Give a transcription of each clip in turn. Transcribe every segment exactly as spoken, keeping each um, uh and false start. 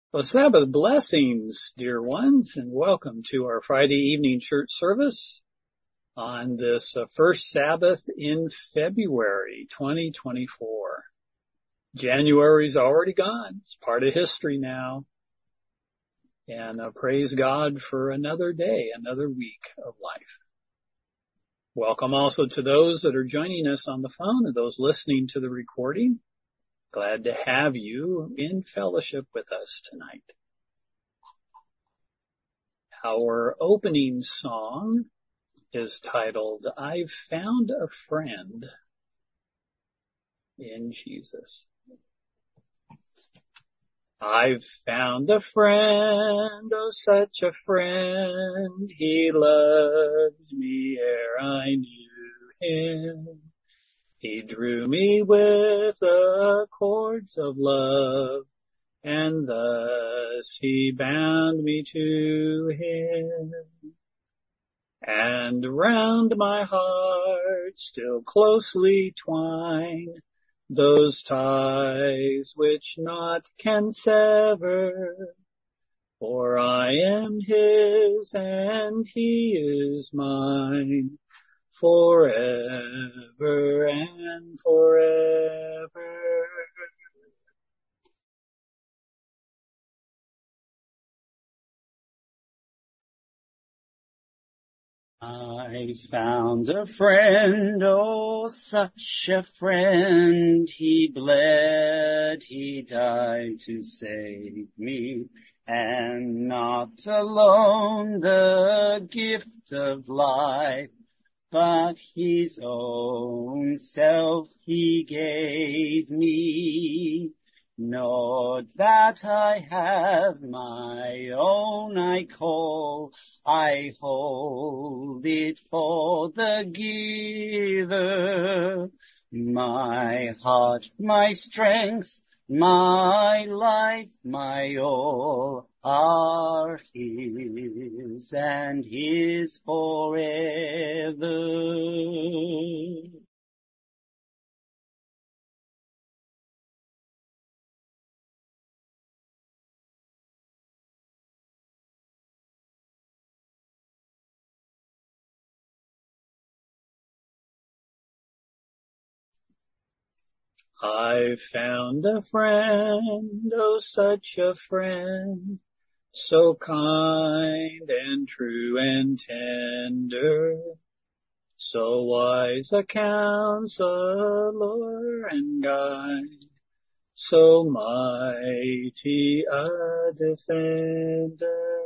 Well, Sabbath blessings, dear ones, and welcome to our Friday evening church service on this uh, first Sabbath in February twenty twenty-four. January's already gone. It's part of history now. And uh, praise God for another day, another week of life. Welcome also to those that are joining us on the phone and those listening to the recording. Glad to have you in fellowship with us tonight. Our opening song is titled, I've Found a Friend in Jesus. I've found a friend, oh such a friend, he loved me ere I knew him. He drew me with the cords of love, and thus he bound me to him. And round my heart still closely twine those ties which naught can sever. For I am his and he is mine, forever and forever. I found a friend, oh, such a friend. He bled, he died to save me, and not alone the gift of life, but his own self he gave me. Not that I have my own I call, I hold it for the giver. My heart, my strength, my life, my all are his and his forever. I've found a friend, oh such a friend, so kind and true and tender, so wise a counselor and guide, so mighty a defender.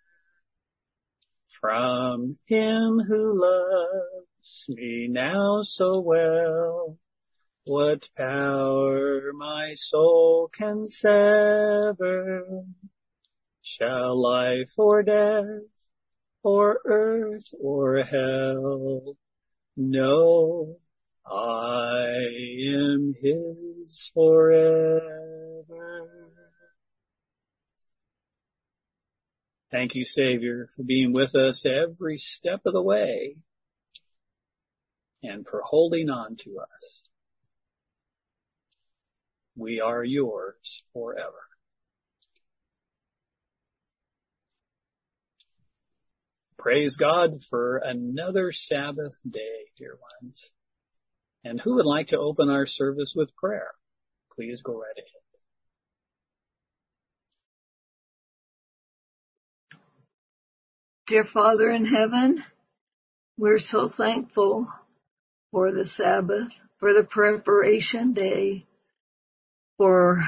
From him who loves me now so well, what power my soul can sever? Shall life or death, or earth or hell? No, I am his forever. Thank you, Savior, for being with us every step of the way and for holding on to us. We are yours forever. Praise God for another Sabbath day, dear ones. And who would like to open our service with prayer? Please go right ahead. Dear Father in heaven, we're so thankful for the Sabbath, for the preparation day, for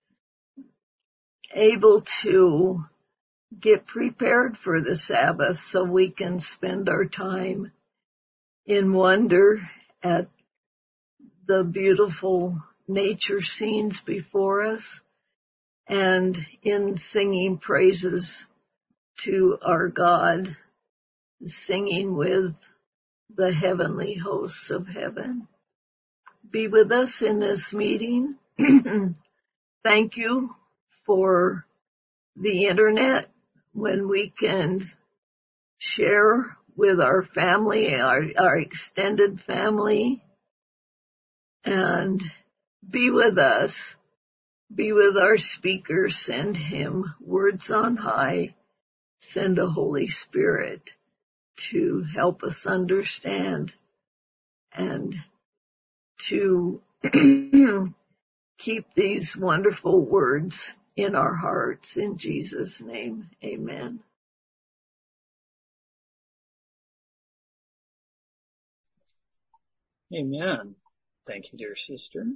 able to get prepared for the Sabbath so we can spend our time in wonder at the beautiful nature scenes before us and in singing praises to our God, singing with the heavenly hosts of heaven. Be with us in this meeting. Thank you for the internet when we can share with our family, our, our extended family, and be with us Be with our speaker, send him words on high, send a Holy Spirit to help us understand and to keep these wonderful words in our hearts. In Jesus' name, amen. Amen. Thank you, dear sister.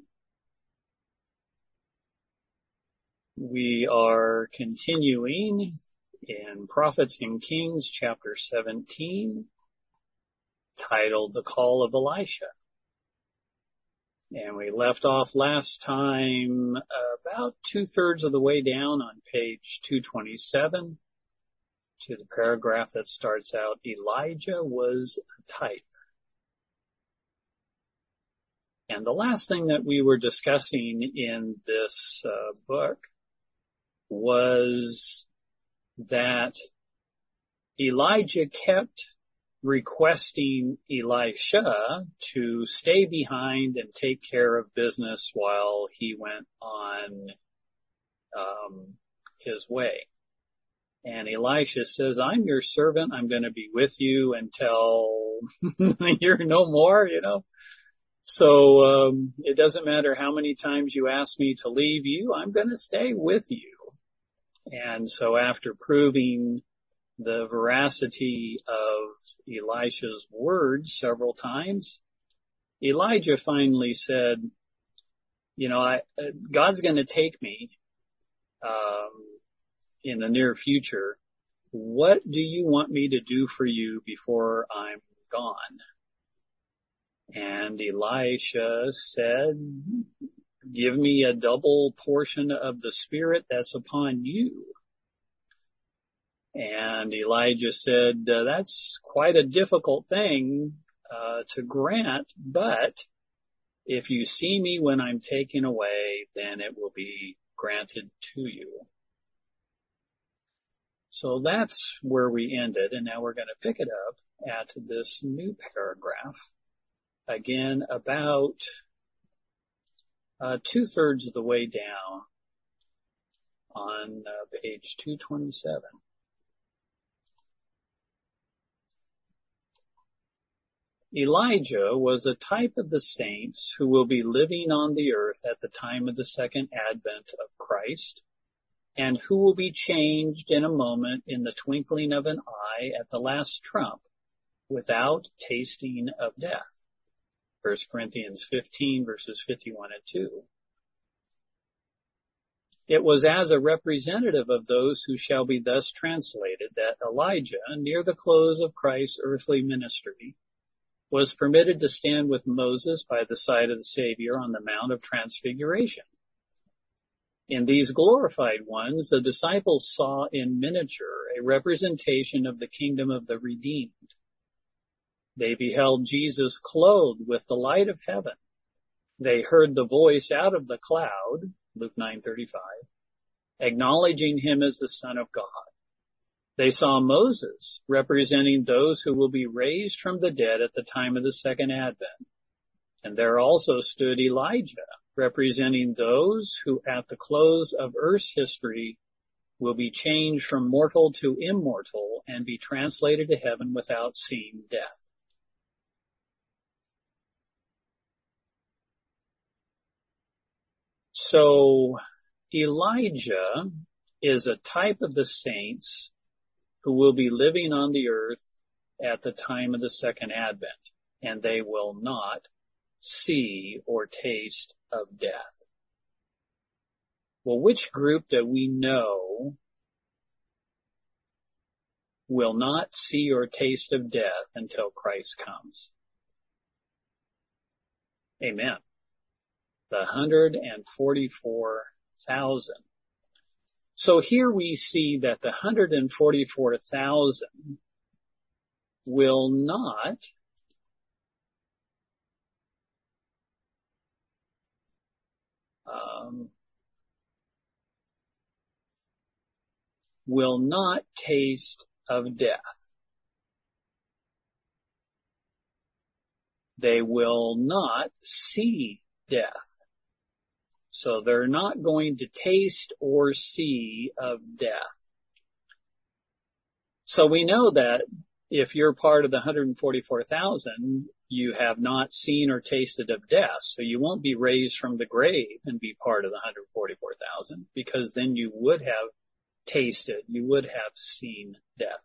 We are continuing in Prophets and Kings, chapter seventeen, titled The Call of Elisha. And we left off last time about two-thirds of the way down on page two twenty-seven to the paragraph that starts out, Elijah was a type. And the last thing that we were discussing in this uh, book was that Elijah kept requesting Elisha to stay behind and take care of business while he went on um, his way. And Elisha says, I'm your servant. I'm going to be with you until you're no more, you know. So um, it doesn't matter how many times you ask me to leave you, I'm going to stay with you. And so after proving the veracity of Elisha's words several times, Elijah finally said, you know, I, God's going to take me um, in the near future. What do you want me to do for you before I'm gone? And Elisha said, give me a double portion of the Spirit that's upon you. And Elijah said, uh, that's quite a difficult thing uh, to grant, but if you see me when I'm taken away, then it will be granted to you. So that's where we ended, and now we're going to pick it up at this new paragraph. Again, about uh, two-thirds of the way down on uh, page two twenty-seven. Elijah was a type of the saints who will be living on the earth at the time of the second advent of Christ, and who will be changed in a moment in the twinkling of an eye at the last trump, without tasting of death. First Corinthians fifteen, verses fifty-one and two. It was as a representative of those who shall be thus translated that Elijah, near the close of Christ's earthly ministry, was permitted to stand with Moses by the side of the Savior on the Mount of Transfiguration. In these glorified ones, the disciples saw in miniature a representation of the kingdom of the redeemed. They beheld Jesus clothed with the light of heaven. They heard the voice out of the cloud, Luke nine thirty-five, acknowledging him as the Son of God. They saw Moses representing those who will be raised from the dead at the time of the second advent. And there also stood Elijah, representing those who at the close of earth's history will be changed from mortal to immortal and be translated to heaven without seeing death. So Elijah is a type of the saints who will be living on the earth at the time of the second advent, and they will not see or taste of death. Well, which group do we know will not see or taste of death until Christ comes? Amen. The one hundred forty-four thousand. So here we see that the one hundred forty-four thousand will not um, will not taste of death. They will not see death. So they're not going to taste or see of death. So we know that if you're part of the one hundred forty-four thousand, you have not seen or tasted of death. So you won't be raised from the grave and be part of the one hundred forty-four thousand, because then you would have tasted, you would have seen death.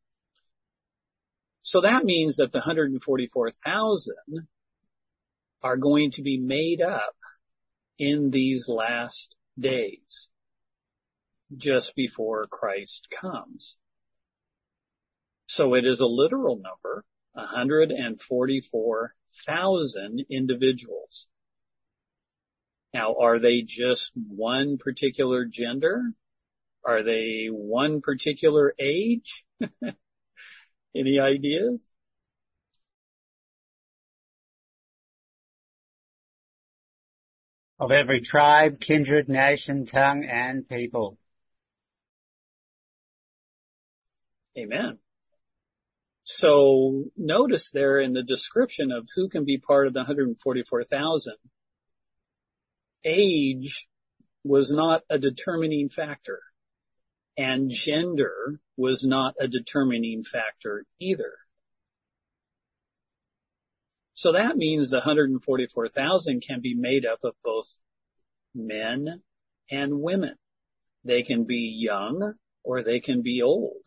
So that means that the one hundred forty-four thousand are going to be made up in these last days, just before Christ comes. So it is a literal number, one hundred forty-four thousand individuals. Now, are they just one particular gender? Are they one particular age? Any ideas? Of every tribe, kindred, nation, tongue, and people. Amen. So notice there in the description of who can be part of the one hundred forty-four thousand, age was not a determining factor, and gender was not a determining factor either. So that means the one hundred forty-four thousand can be made up of both men and women. They can be young or they can be old.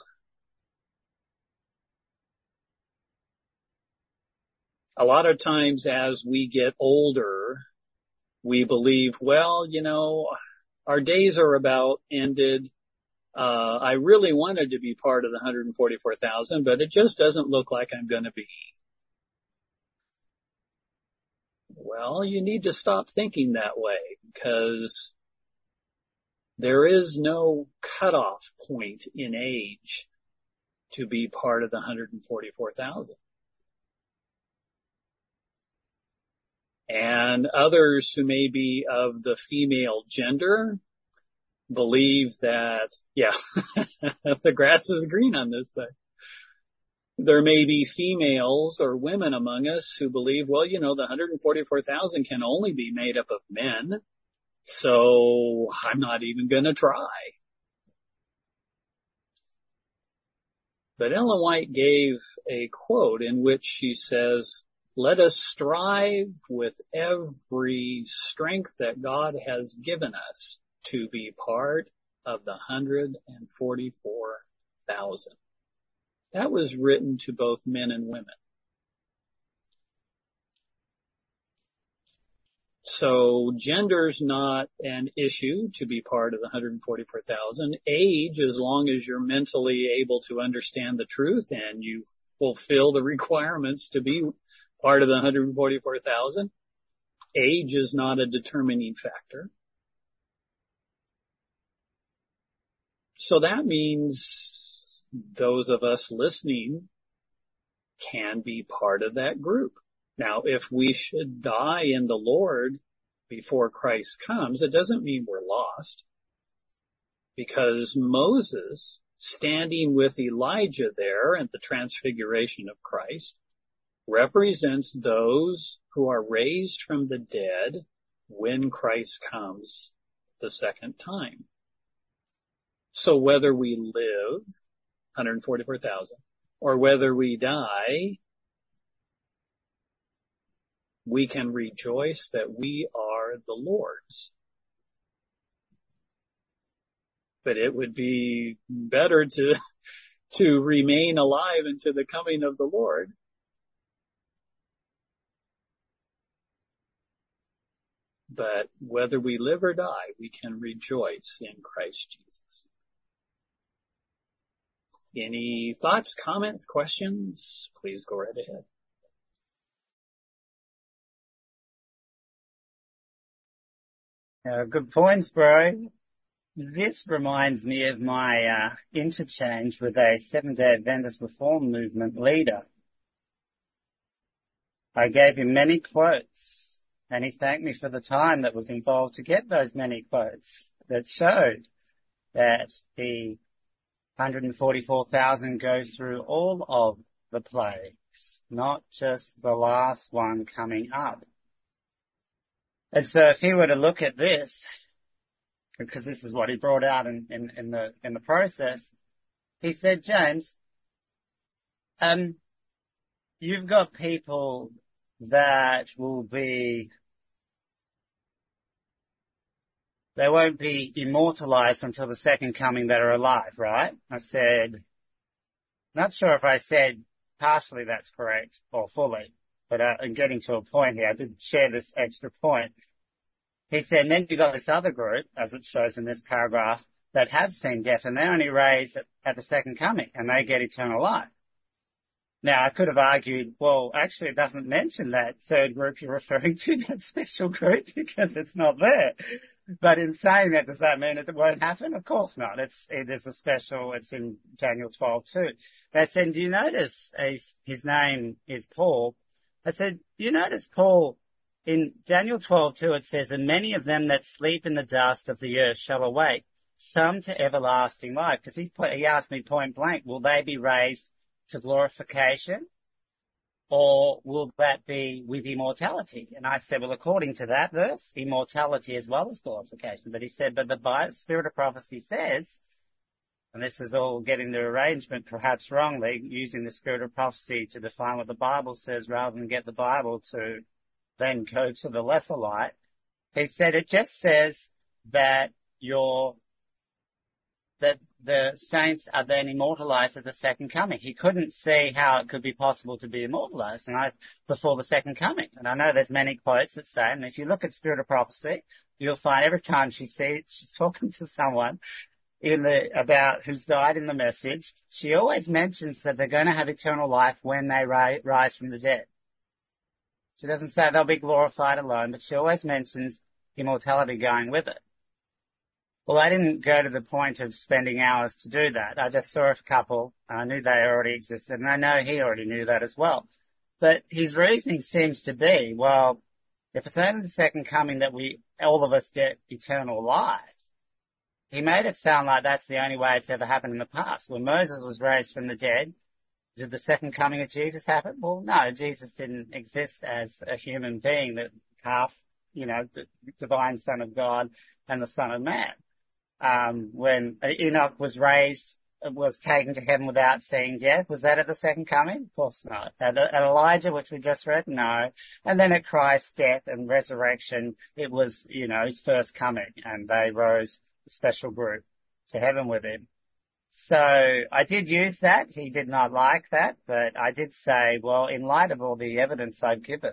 A lot of times as we get older, we believe, well, you know, our days are about ended. Uh, I really wanted to be part of the one hundred forty-four thousand, but it just doesn't look like I'm going to be. Well, you need to stop thinking that way, because there is no cutoff point in age to be part of the one hundred forty-four thousand. And others who may be of the female gender believe that, yeah, the grass is green on this side. There may be females or women among us who believe, well, you know, the one hundred forty-four thousand can only be made up of men, so I'm not even going to try. But Ellen White gave a quote in which she says, "Let us strive with every strength that God has given us to be part of the one hundred forty-four thousand. That was written to both men and women. So gender's not an issue to be part of the one hundred forty-four thousand. Age, as long as you're mentally able to understand the truth and you fulfill the requirements to be part of the one hundred forty-four thousand, age is not a determining factor. So that means those of us listening can be part of that group. Now, if we should die in the Lord before Christ comes, it doesn't mean we're lost, because Moses, standing with Elijah there at the transfiguration of Christ, represents those who are raised from the dead when Christ comes the second time. So whether we live, one hundred forty-four thousand, or whether we die, we can rejoice that we are the Lord's. But it would be better to, to remain alive until the coming of the Lord. But whether we live or die, we can rejoice in Christ Jesus. Any thoughts, comments, questions? Please go right ahead. Uh, good points, bro. This reminds me of my uh, interchange with a Seventh-day Adventist Reform Movement leader. I gave him many quotes, and he thanked me for the time that was involved to get those many quotes that showed that the one hundred forty-four thousand go through all of the plagues, not just the last one coming up. And so if he were to look at this, because this is what he brought out in, in, in the in the process, he said, James, um, you've got people that will be, they won't be immortalized until the second coming that are alive, right? I said, not sure if I said partially that's correct or fully, but uh, in getting to a point here, I did share this extra point. He said, and then you've got this other group, as it shows in this paragraph, that have seen death, and they're only raised at, at the second coming, and they get eternal life. Now, I could have argued, well, actually, it doesn't mention that third group you're referring to, that special group, because it's not there. But in saying that, does that mean it won't happen? Of course not. It's, it is a special, it's in Daniel twelve too. They said, do you notice his, his name is Paul? I said, do you notice Paul, in Daniel twelve two, it says, and many of them that sleep in the dust of the earth shall awake, some to everlasting life. Because he, he asked me point blank, will they be raised to glorification, or will that be with immortality? And I said, well, according to that verse, immortality as well as glorification. But he said, but the Spirit of prophecy says, and this is all getting the arrangement perhaps wrongly, using the Spirit of prophecy to define what the Bible says rather than get the Bible to then go to the lesser light. He said it just says that you're that the saints are then immortalized at the second coming. He couldn't see how it could be possible to be immortalized and I, before the second coming. And I know there's many quotes that say, and if you look at Spirit of Prophecy, you'll find every time she sees, she's talking to someone in the, about who's died in the message, she always mentions that they're going to have eternal life when they ri- rise from the dead. She doesn't say they'll be glorified alone, but she always mentions immortality going with it. Well, I didn't go to the point of spending hours to do that. I just saw a couple. I knew they already existed, and I know he already knew that as well. But his reasoning seems to be, well, if it's only the second coming that we, all of us get eternal life, he made it sound like that's the only way it's ever happened in the past. When Moses was raised from the dead, did the second coming of Jesus happen? Well, no, Jesus didn't exist as a human being, that half, you know, the divine Son of God and the Son of Man. Um, when Enoch was raised, was taken to heaven without seeing death, was that at the second coming? Of course not. At, at Elijah, which we just read, no. And then at Christ's death and resurrection, it was, you know, his first coming, and they rose a special group to heaven with him. So I did use that. He did not like that, but I did say, well, in light of all the evidence I've given,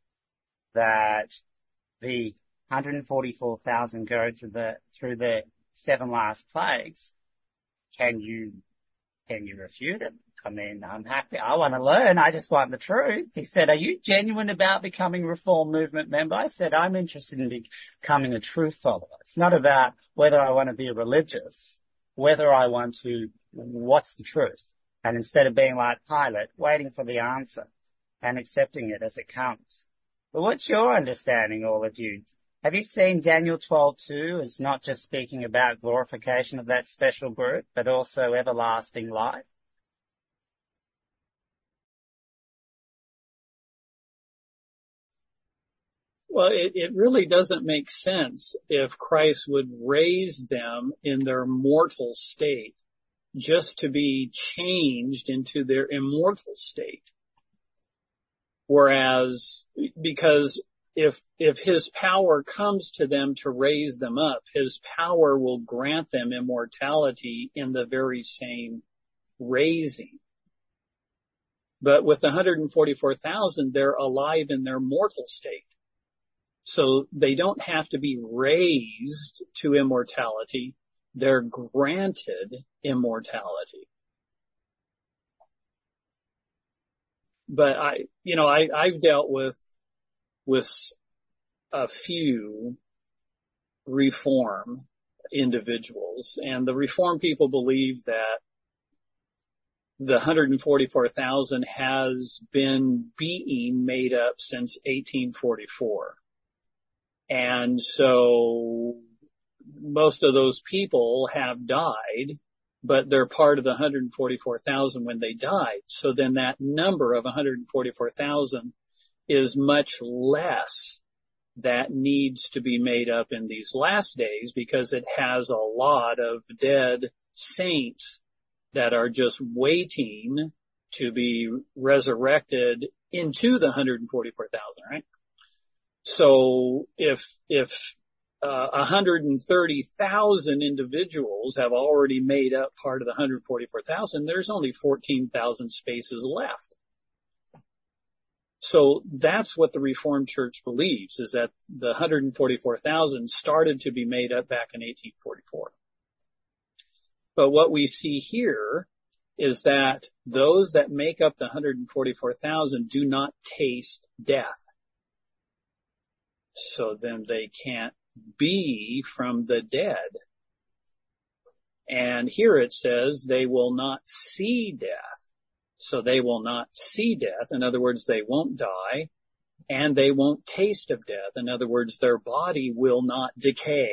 that the one hundred forty-four thousand go through the, through the seven last plagues, can you, can you refute it? I mean, I'm happy. I want to learn. I just want the truth. He said, are you genuine about becoming a Reform Movement member? I said, I'm interested in becoming a truth follower. It's not about whether I want to be religious, whether I want to, what's the truth? And instead of being like Pilate, waiting for the answer and accepting it as it comes. But what's your understanding, all of you? Have you seen Daniel twelve two as not just speaking about glorification of that special group, but also everlasting life? Well, it, it really doesn't make sense if Christ would raise them in their mortal state just to be changed into their immortal state. Whereas, because if, if his power comes to them to raise them up, his power will grant them immortality in the very same raising. But with the one hundred forty-four thousand, they're alive in their mortal state. So they don't have to be raised to immortality. They're granted immortality. But I, you know, I, I've dealt with, with a few Reform individuals, and the Reform people believe that the one hundred forty-four thousand has been being made up since eighteen forty-four. And so most of those people have died, but they're part of the one hundred forty-four thousand when they died. So then that number of one hundred forty-four thousand is much less that needs to be made up in these last days, because it has a lot of dead saints that are just waiting to be resurrected into the one hundred forty-four thousand, right? So if, if, uh, one hundred thirty thousand individuals have already made up part of the one hundred forty-four thousand, there's only fourteen thousand spaces left. So that's what the Reformed Church believes, is that the one hundred forty-four thousand started to be made up back in eighteen forty-four. But what we see here is that those that make up the one hundred forty-four thousand do not taste death. So then they can't be from the dead. And here it says they will not see death. So they will not see death. In other words, they won't die, and they won't taste of death. In other words, their body will not decay.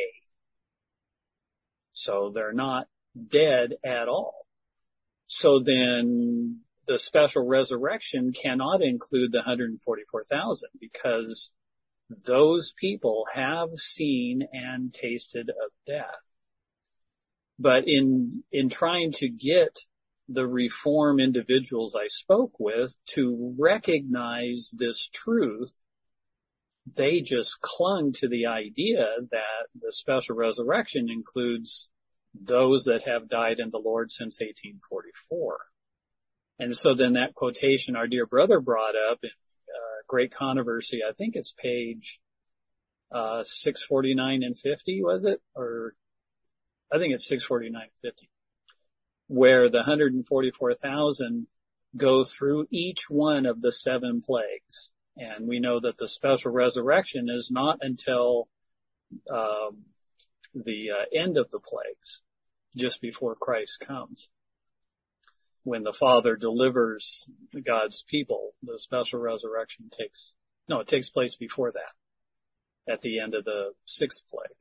So they're not dead at all. So then the special resurrection cannot include the one hundred forty-four thousand, because those people have seen and tasted of death. But in, in trying to get the Reform individuals I spoke with to recognize this truth, they just clung to the idea that the special resurrection includes those that have died in the Lord since eighteen forty-four. And so then that quotation our dear brother brought up in uh, Great Controversy, I think it's page uh, six forty-nine and fifty, was it? Or I think it's six forty-nine and fifty. Where the one hundred forty-four thousand go through each one of the seven plagues. And we know that the special resurrection is not until um, the uh, end of the plagues, just before Christ comes. When the Father delivers God's people, the special resurrection takes, no, it takes place before that, at the end of the sixth plague.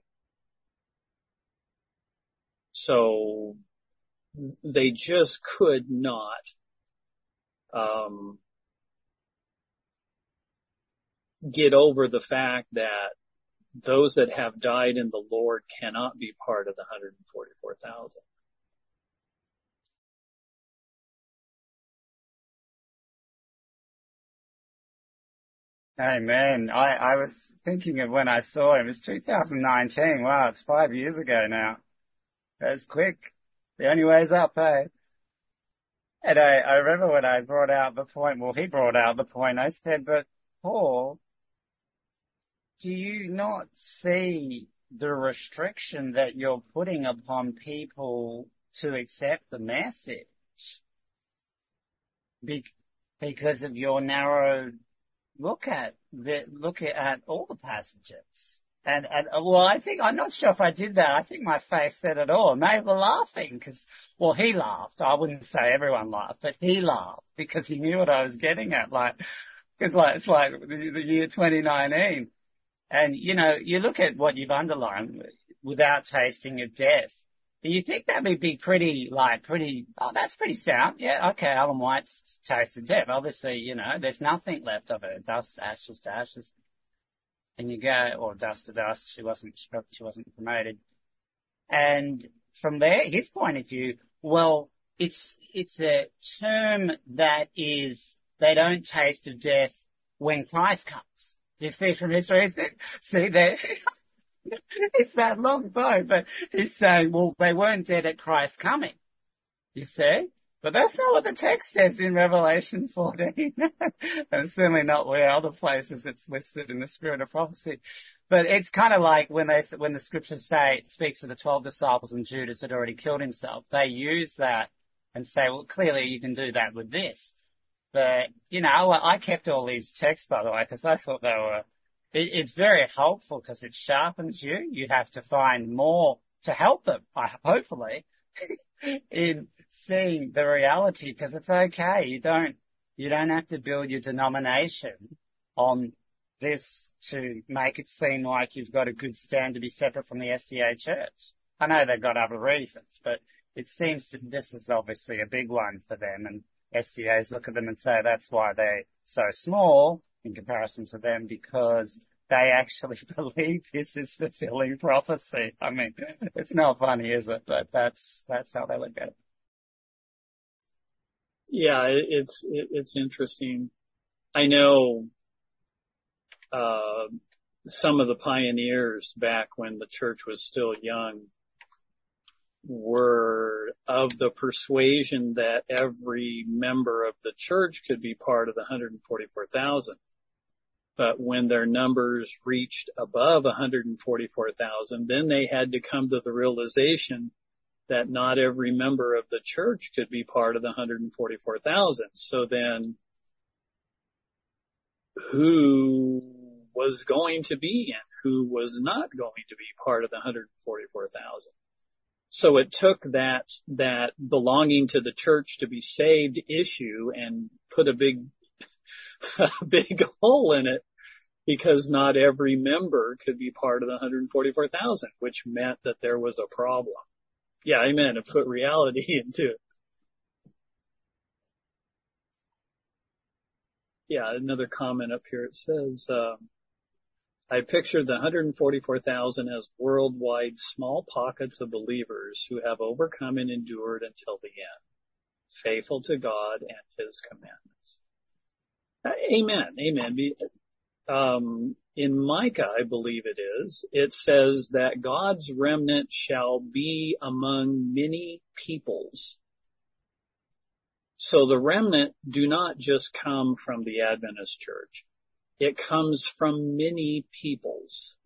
So they just could not um, get over the fact that those that have died in the Lord cannot be part of the one hundred forty-four thousand. Amen. I, I was thinking of when I saw him. It was two thousand nineteen. Wow, it's five years ago now. That's quick. The only way's up, eh? And I, I remember when I brought out the point, well, he brought out the point, I said, but Paul, do you not see the restriction that you're putting upon people to accept the message Be- because of your narrow look at the, look at all the passages? And, and, well, I think, I'm not sure if I did that. I think my face said it all. Maybe we're laughing because, well, he laughed. I wouldn't say everyone laughed, but he laughed because he knew what I was getting at. Like, because like, it's like the, the year twenty nineteen. And, you know, you look at what you've underlined, without tasting of death. And you think that would be pretty, like, pretty, oh, that's pretty sound. Yeah, okay, Ellen White's tasted death. Obviously, you know, there's nothing left of it. Dust, ashes to ashes. And you go, or dust to dust. She wasn't, she wasn't promoted. And from there, his point of view, well, it's, it's a term that is, they don't taste of death when Christ comes. Do you see from history? See that? It's that long bow, but he's saying, well, they weren't dead at Christ's coming. You see? But that's not what the text says in Revelation fourteen. And certainly not where other places it's listed in the spirit of prophecy. But it's kind of like when they, when the scriptures say, it speaks of the twelve disciples and Judas had already killed himself. They use that and say, well, clearly you can do that with this. But, you know, I kept all these texts, by the way, because I thought they were, it, it's very helpful because it sharpens you. You have to find more to help them, hopefully, in seeing the reality, because it's okay. You don't, you don't have to build your denomination on this to make it seem like you've got a good stand to be separate from the S D A church. I know they've got other reasons, but it seems that this is obviously a big one for them, and S D As look at them and say that's why they're so small in comparison to them, because they actually believe this is fulfilling prophecy. I mean, it's not funny, is it? But that's, that's how they look at it. Yeah, it, it's, it, it's interesting. I know, uh, some of the pioneers back when the church was still young were of the persuasion that every member of the church could be part of the one hundred forty-four thousand. But when their numbers reached above one hundred forty-four thousand, then they had to come to the realization that not every member of the church could be part of the one hundred forty-four thousand. So then who was going to be and who was not going to be part of the one hundred forty-four thousand? So it took that, that belonging to the church to be saved issue and put a big, a big hole in it, because not every member could be part of the one hundred forty-four thousand, which meant that there was a problem. Yeah, amen. To put reality into it. Yeah, another comment up here. It says, um, I pictured the one hundred forty-four thousand as worldwide small pockets of believers who have overcome and endured until the end, faithful to God and His commandments. Uh, amen. Amen. Um, in Micah, I believe it is, it says that God's remnant shall be among many peoples. So the remnant do not just come from the Adventist church. It comes from many peoples.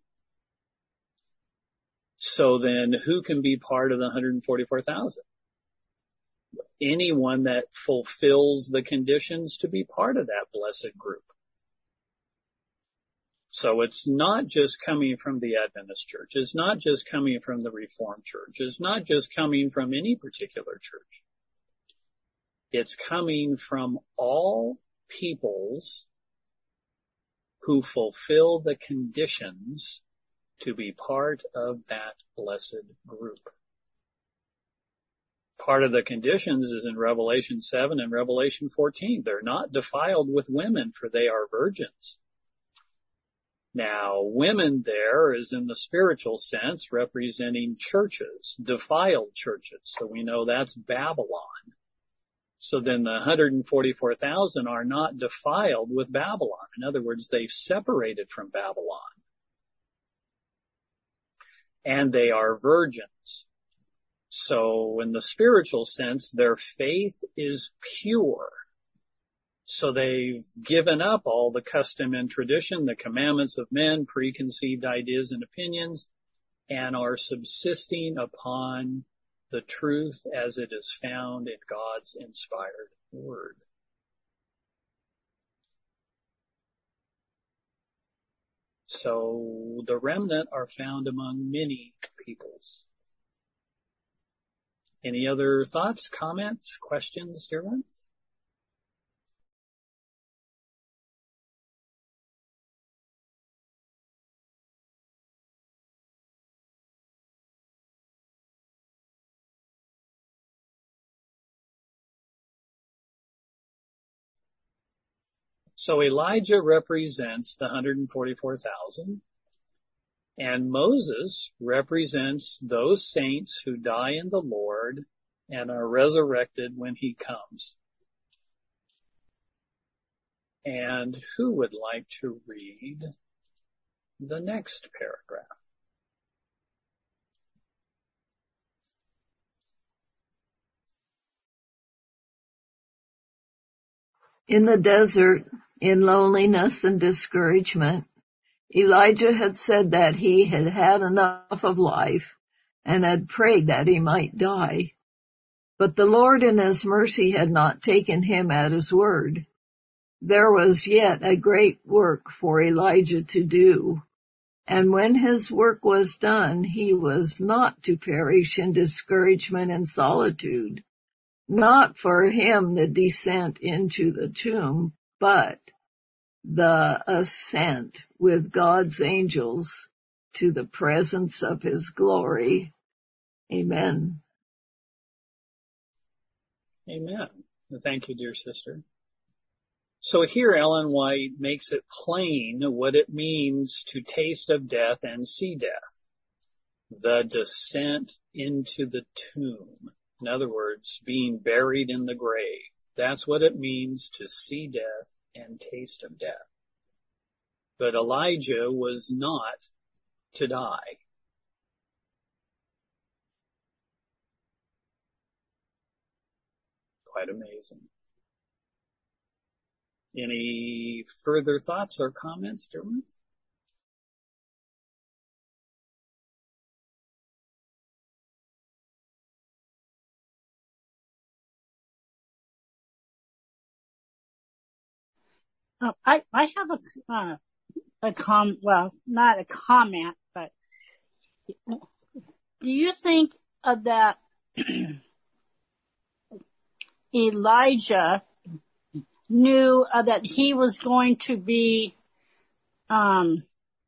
So then who can be part of the one hundred forty-four thousand? Anyone that fulfills the conditions to be part of that blessed group. So it's not just coming from the Adventist church. It's not just coming from the Reformed church. It's not just coming from any particular church. It's coming from all peoples who fulfill the conditions to be part of that blessed group. Part of the conditions is in Revelation seven and Revelation fourteen. They're not defiled with women, for they are virgins. Now, women there is in the spiritual sense representing churches, defiled churches. So we know that's Babylon. So then the one hundred forty-four thousand are not defiled with Babylon. In other words, they've separated from Babylon. And they are virgins. So in the spiritual sense, their faith is pure. So they've given up all the custom and tradition, the commandments of men, preconceived ideas and opinions, and are subsisting upon the truth as it is found in God's inspired word. So the remnant are found among many peoples. Any other thoughts, comments, questions, dear ones? So Elijah represents the one hundred forty-four thousand, and Moses represents those saints who die in the Lord and are resurrected when He comes. And who would like to read the next paragraph? In the desert, in loneliness and discouragement, Elijah had said that he had had enough of life and had prayed that he might die. But the Lord in His mercy had not taken him at his word. There was yet a great work for Elijah to do. And when his work was done, he was not to perish in discouragement and solitude. Not for him the descent into the tomb, but the ascent with God's angels to the presence of His glory. Amen. Amen. Thank you, dear sister. So here Ellen White makes it plain what it means to taste of death and see death. The descent into the tomb. In other words, being buried in the grave. That's what it means to see death and taste of death. But Elijah was not to die. Quite amazing. Any further thoughts or comments, Derwin? Oh, I, I have a, uh, a com, well, not a comment, but do you think uh, that Elijah knew uh, that he was going to be, um,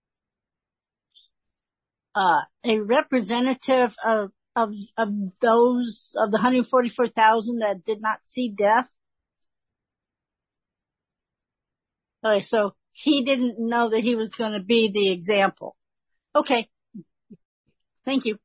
uh, a representative of, of, of those, of the one hundred forty-four thousand that did not see death? Okay, so he didn't know that he was going to be the example. Okay. Thank you.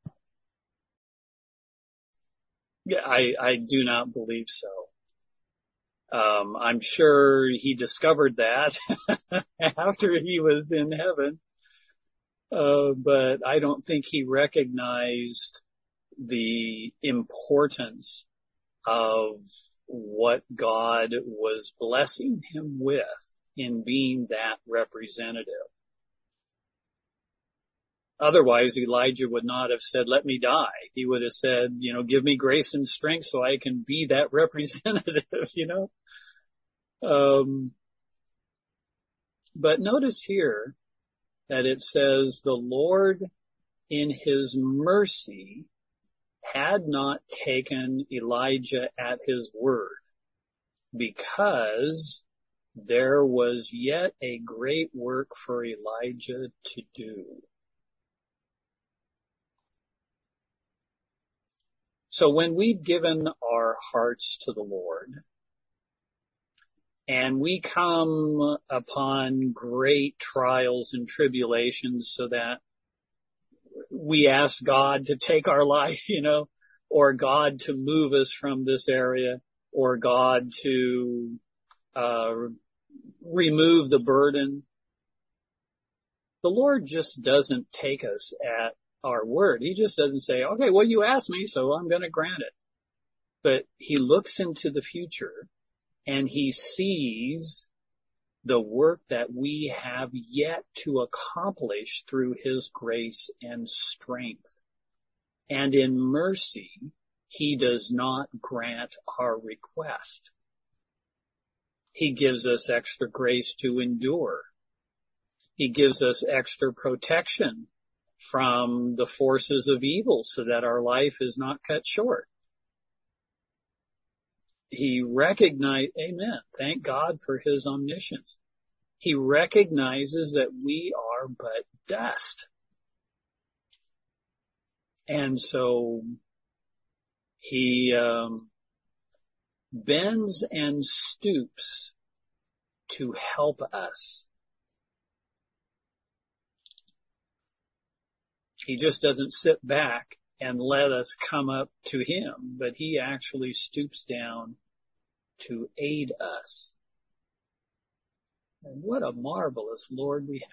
Yeah, I, I do not believe so. Um, I'm sure he discovered that after he was in heaven. Uh, but I don't think he recognized the importance of what God was blessing him with in being that representative. Otherwise, Elijah would not have said, let me die. He would have said, you know, give me grace and strength so I can be that representative, you know. Um, but notice here that it says the Lord in his mercy had not taken Elijah at his word, because there was yet a great work for Elijah to do. So when we've given our hearts to the Lord and we come upon great trials and tribulations so that we ask God to take our life, you know, or God to move us from this area, or God to uh remove the burden, the Lord just doesn't take us at our word. He just doesn't say, okay, well, you asked me, so I'm going to grant it. But he looks into the future and he sees the work that we have yet to accomplish through his grace and strength. And in mercy, he does not grant our request. He gives us extra grace to endure. He gives us extra protection from the forces of evil so that our life is not cut short. He recognizes, amen, thank God for his omniscience. He recognizes that we are but dust. And so he um, bends and stoops to help us. He just doesn't sit back and let us come up to him, but he actually stoops down to aid us. And what a marvelous Lord we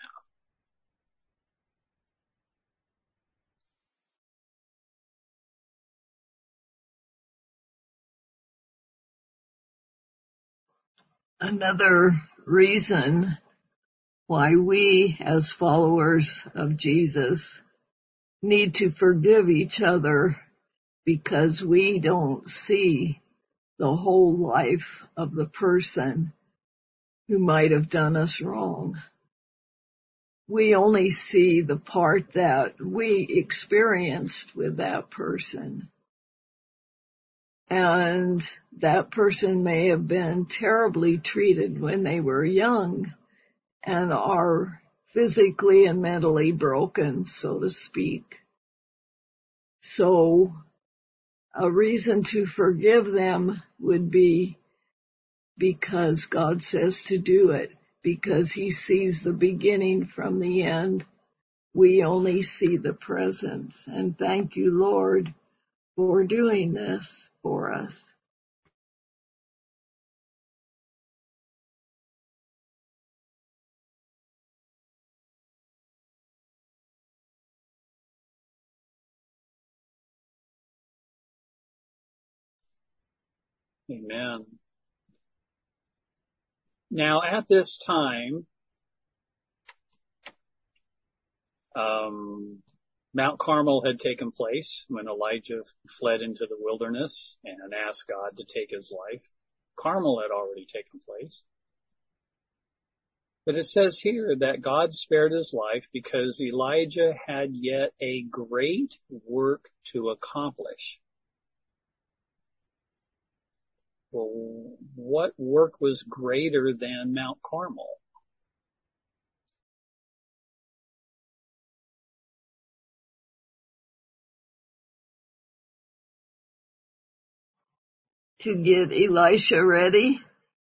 have. Another reason why we as followers of Jesus need to forgive each other, because we don't see the whole life of the person who might have done us wrong. We only see the part that we experienced with that person. And that person may have been terribly treated when they were young and are physically and mentally broken, so to speak. So a reason to forgive them would be because God says to do it, because he sees the beginning from the end. We only see the present. And thank you, Lord, for doing this for us. Amen. Now, at this time, um, Mount Carmel had taken place when Elijah fled into the wilderness and asked God to take his life. Carmel had already taken place. But it says here that God spared his life because Elijah had yet a great work to accomplish. Well, what work was greater than Mount Carmel? To get Elisha ready.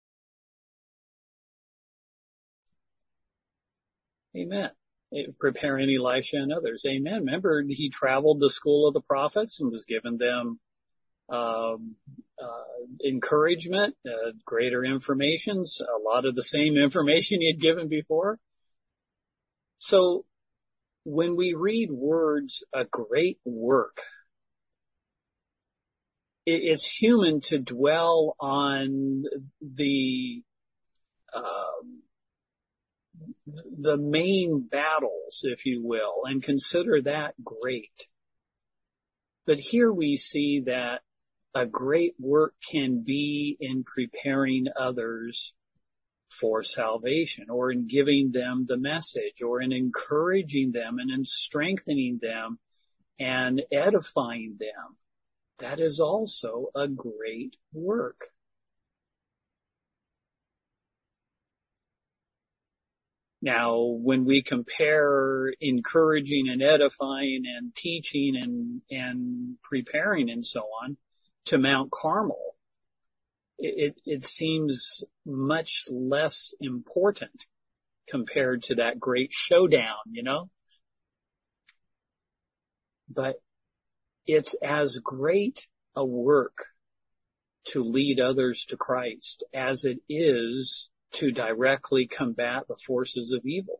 Amen. Preparing Elisha and others. Amen. Remember, he traveled the school of the prophets and was given them um, uh, encouragement, uh, greater information, a lot of the same information he had given before. So when we read words, a great work, it, it's human to dwell on the um, the main battles, if you will, and consider that great. But here we see that a great work can be in preparing others for salvation, or in giving them the message, or in encouraging them and in strengthening them and edifying them. That is also a great work. Now, when we compare encouraging and edifying and teaching and, and preparing and so on to Mount Carmel, it, it seems much less important compared to that great showdown, you know? But it's as great a work to lead others to Christ as it is to directly combat the forces of evil.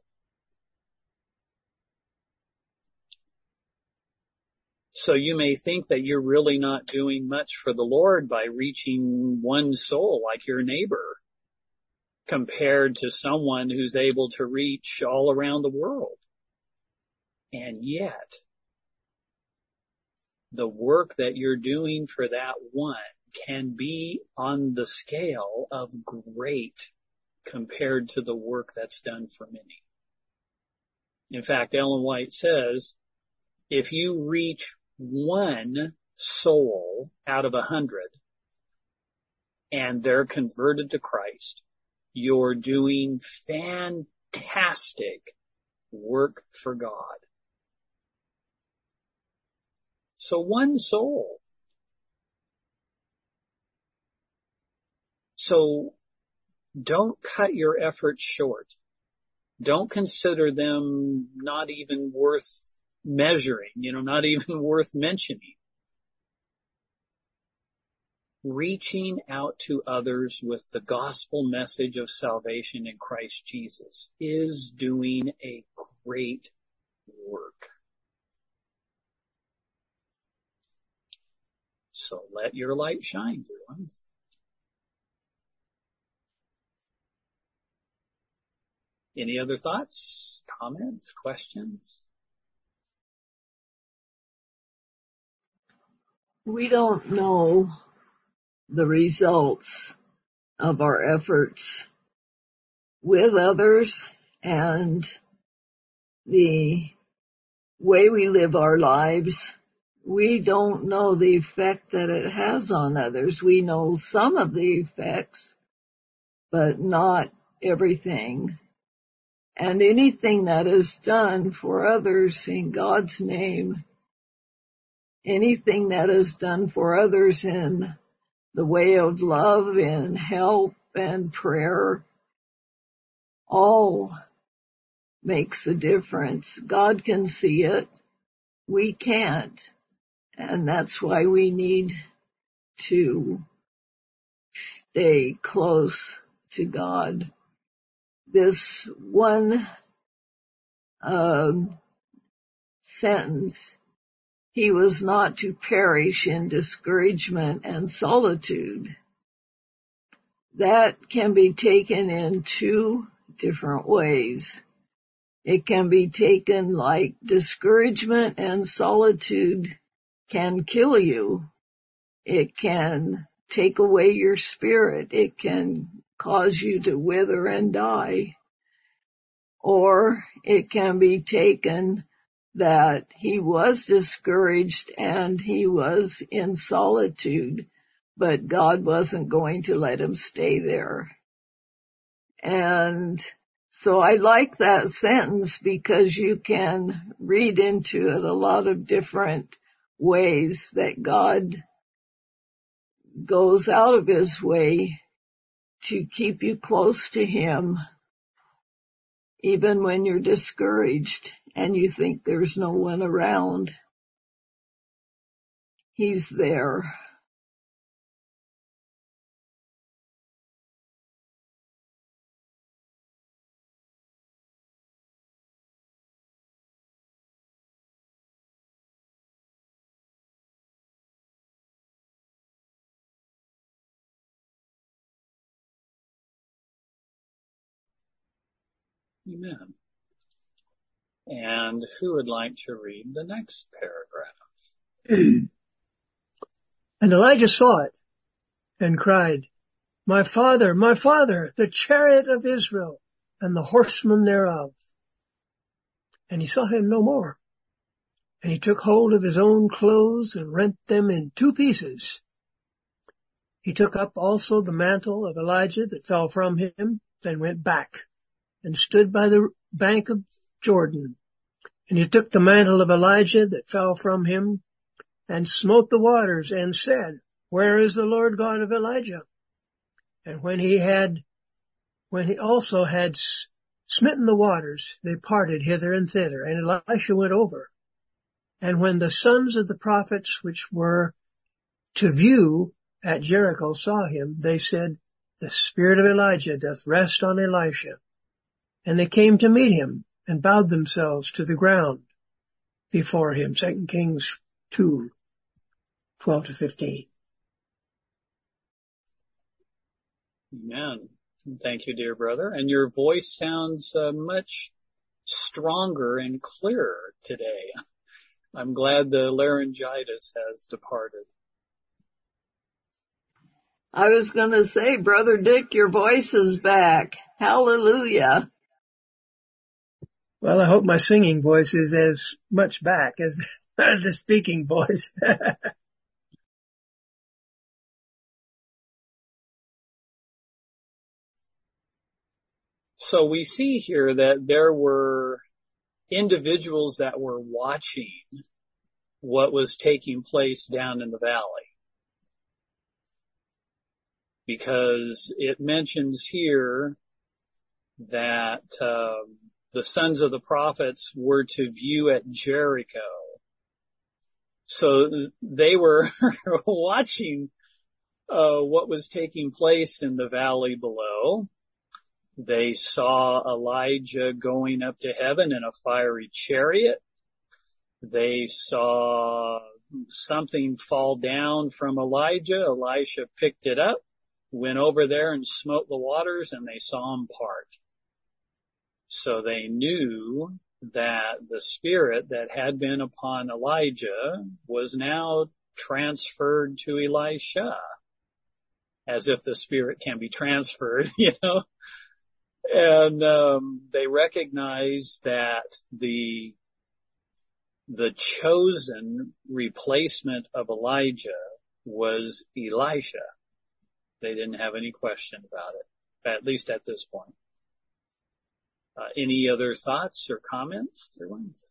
So you may think that you're really not doing much for the Lord by reaching one soul like your neighbor, compared to someone who's able to reach all around the world. And yet, the work that you're doing for that one can be on the scale of great compared to the work that's done for many. In fact, Ellen White says, if you reach one soul out of a hundred and they're converted to Christ, you're doing fantastic work for God. So one soul. So don't cut your efforts short. Don't consider them not even worth measuring, you know, not even worth mentioning. Reaching out to others with the gospel message of salvation in Christ Jesus is doing a great work. So let your light shine, dear ones. Any other thoughts, comments, questions? We don't know the results of our efforts with others and the way we live our lives. We don't know the effect that it has on others. We know some of the effects, but not everything. And anything that is done for others in God's name, anything that is done for others in the way of love and help and prayer all makes a difference. God can see it. We can't. And that's why we need to stay close to God. This one uh, sentence, he was not to perish in discouragement and solitude. That can be taken in two different ways. It can be taken like discouragement and solitude can kill you. It can take away your spirit. It can cause you to wither and die. Or it can be taken that he was discouraged and he was in solitude, but God wasn't going to let him stay there. And so I like that sentence because you can read into it a lot of different ways that God goes out of his way to keep you close to him, even when you're discouraged and you think there's no one around. He's there. Amen. And who would like to read the next paragraph? And Elijah saw it and cried, My father, my father, the chariot of Israel and the horsemen thereof. And he saw him no more. And he took hold of his own clothes and rent them in two pieces. He took up also the mantle of Elijah that fell from him, then went back and stood by the bank of Jordan. And he took the mantle of Elijah that fell from him and smote the waters and said, Where is the Lord God of Elijah? And when he had, when he also had smitten the waters, they parted hither and thither, and Elisha went over. And when the sons of the prophets which were to view at Jericho saw him, they said, The spirit of Elijah doth rest on Elisha. And they came to meet him and bowed themselves to the ground before him. Second Kings two, twelve to fifteen. Amen. Thank you, dear brother. And your voice sounds uh, much stronger and clearer today. I'm glad the laryngitis has departed. I was going to say, Brother Dick, your voice is back. Hallelujah. Well, I hope my singing voice is as much back as the speaking voice. So we see here that there were individuals that were watching what was taking place down in the valley. Because it mentions here that um, the sons of the prophets were to view at Jericho. So they were watching uh, what was taking place in the valley below. They saw Elijah going up to heaven in a fiery chariot. They saw something fall down from Elijah. Elisha picked it up, went over there and smote the waters, and they saw him part. So they knew that the spirit that had been upon Elijah was now transferred to Elisha, as if the spirit can be transferred, you know. And um, they recognized that the the chosen replacement of Elijah was Elisha. They didn't have any question about it, at least at this point. Uh, any other thoughts or comments, dear ones?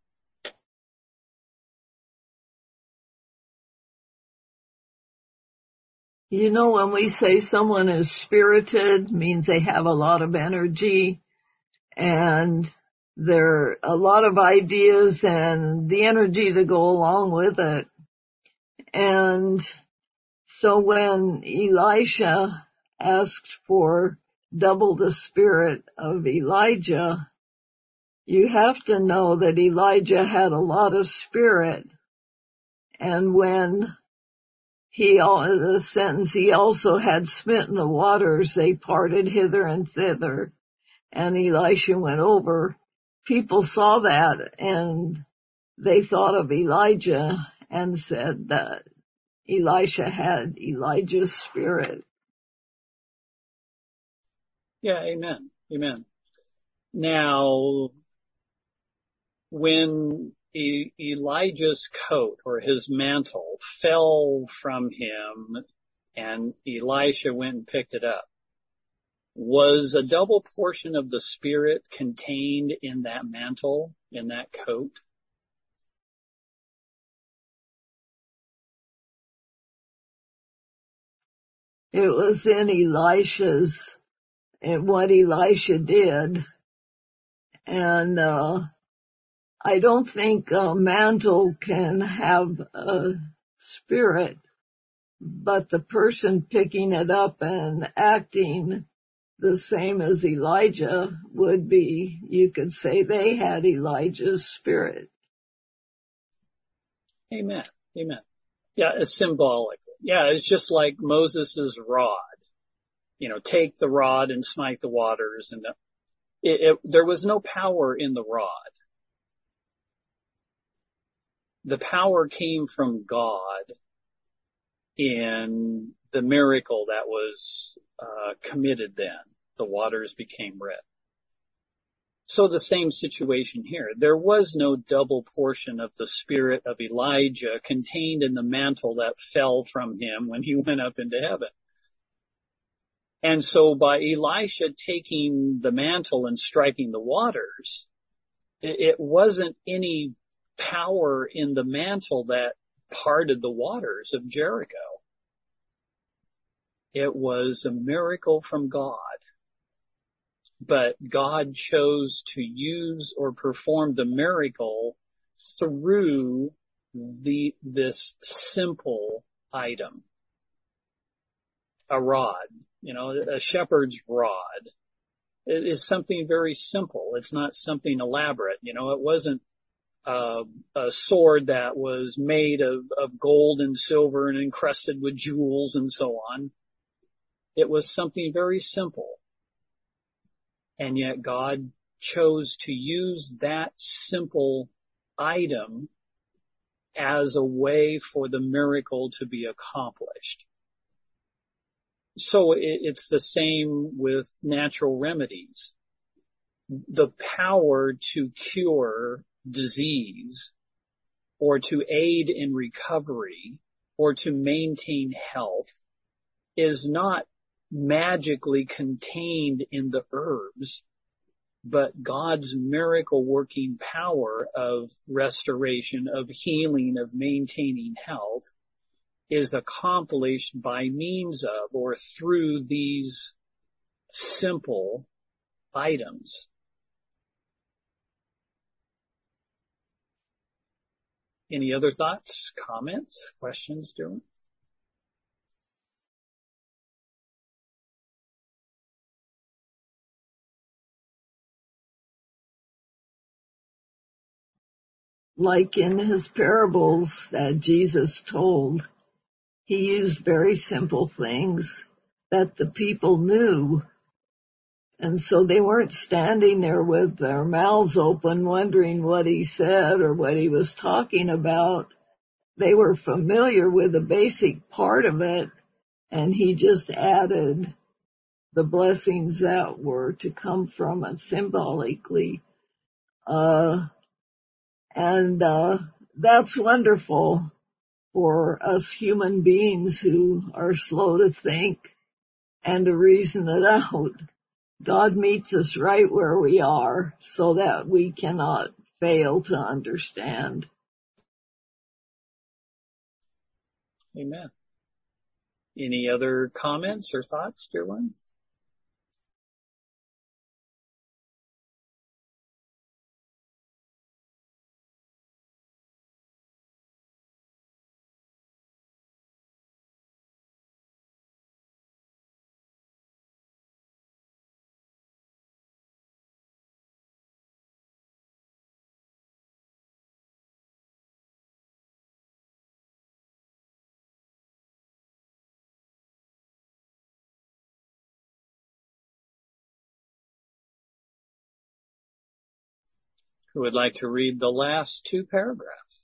You know, when we say someone is spirited, means they have a lot of energy and there are a lot of ideas and the energy to go along with it. And so when Elisha asked for double the spirit of Elijah, you have to know that Elijah had a lot of spirit. And when he, the sentence, he also had smitten the waters, they parted hither and thither, and Elisha went over. People saw that and they thought of Elijah and said that Elisha had Elijah's spirit. Yeah, amen. Amen. Now, when e- Elijah's coat or his mantle fell from him and Elisha went and picked it up, was a double portion of the spirit contained in that mantle, in that coat? It was in Elisha's, and what Elisha did. And, uh, I don't think a mantle can have a spirit, but the person picking it up and acting the same as Elijah would be, you could say they had Elijah's spirit. Amen. Amen. Yeah, it's symbolic. Yeah, it's just like Moses' rod. You know, take the rod and smite the waters. And the, it, it, there was no power in the rod. The power came from God in the miracle that was uh, committed then. The waters became red. So the same situation here. There was no double portion of the spirit of Elijah contained in the mantle that fell from him when he went up into heaven. And so by Elisha taking the mantle and striking the waters, it, it wasn't any power in the mantle that parted the waters of Jericho. It was a miracle from God. But God chose to use or perform the miracle through the, this simple item. A rod, you know, a shepherd's rod. It is something very simple. It's not something elaborate. You know, it wasn't uh, a sword that was made of, of gold and silver and encrusted with jewels and so on. It was something very simple. And yet God chose to use that simple item as a way for the miracle to be accomplished. So it's the same with natural remedies. The power to cure disease or to aid in recovery or to maintain health is not magically contained in the herbs, but God's miracle working power of restoration, of healing, of maintaining health is accomplished by means of or through these simple items. Any other thoughts, comments, questions, Dylan? Like in his parables that Jesus told, he used very simple things that the people knew. And so they weren't standing there with their mouths open wondering what he said or what he was talking about. They were familiar with the basic part of it, and he just added the blessings that were to come from it symbolically. Uh, and uh, that's wonderful for us human beings who are slow to think and to reason it out. God meets us right where we are so that we cannot fail to understand. Amen. Any other comments or thoughts, dear ones? Who would like to read the last two paragraphs?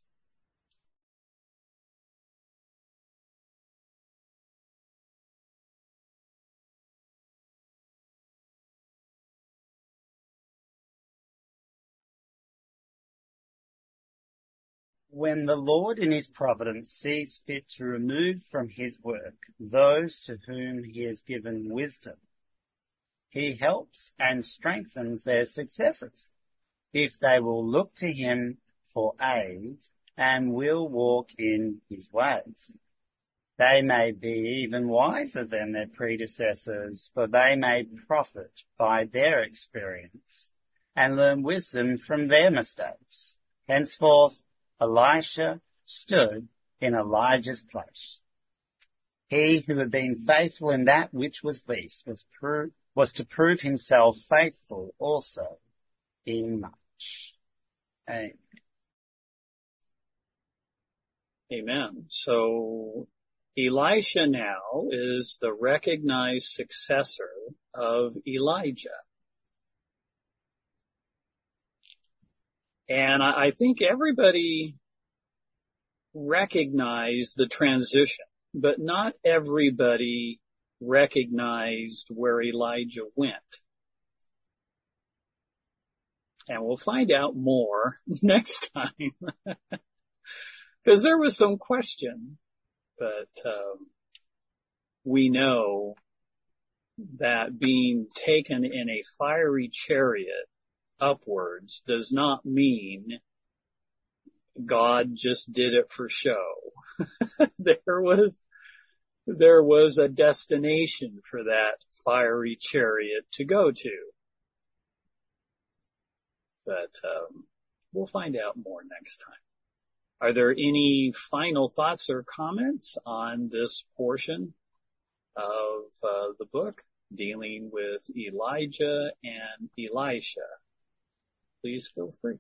When the Lord in his providence sees fit to remove from his work those to whom he has given wisdom, he helps and strengthens their successors, if they will look to him for aid and will walk in his ways. They may be even wiser than their predecessors, for they may profit by their experience and learn wisdom from their mistakes. Henceforth, Elisha stood in Elijah's place. He who had been faithful in that which was least was, pro- was to prove himself faithful also in much. Amen. Amen. So Elisha now is the recognized successor of Elijah. And I, I think everybody recognized the transition, but not everybody recognized where Elijah went. And we'll find out more next time. Because there was some question, but um, we know that being taken in a fiery chariot upwards does not mean God just did it for show. there was there was a destination for that fiery chariot to go to. But um, we'll find out more next time. Are there any final thoughts or comments on this portion of uh, the book dealing with Elijah and Elisha? Please feel free.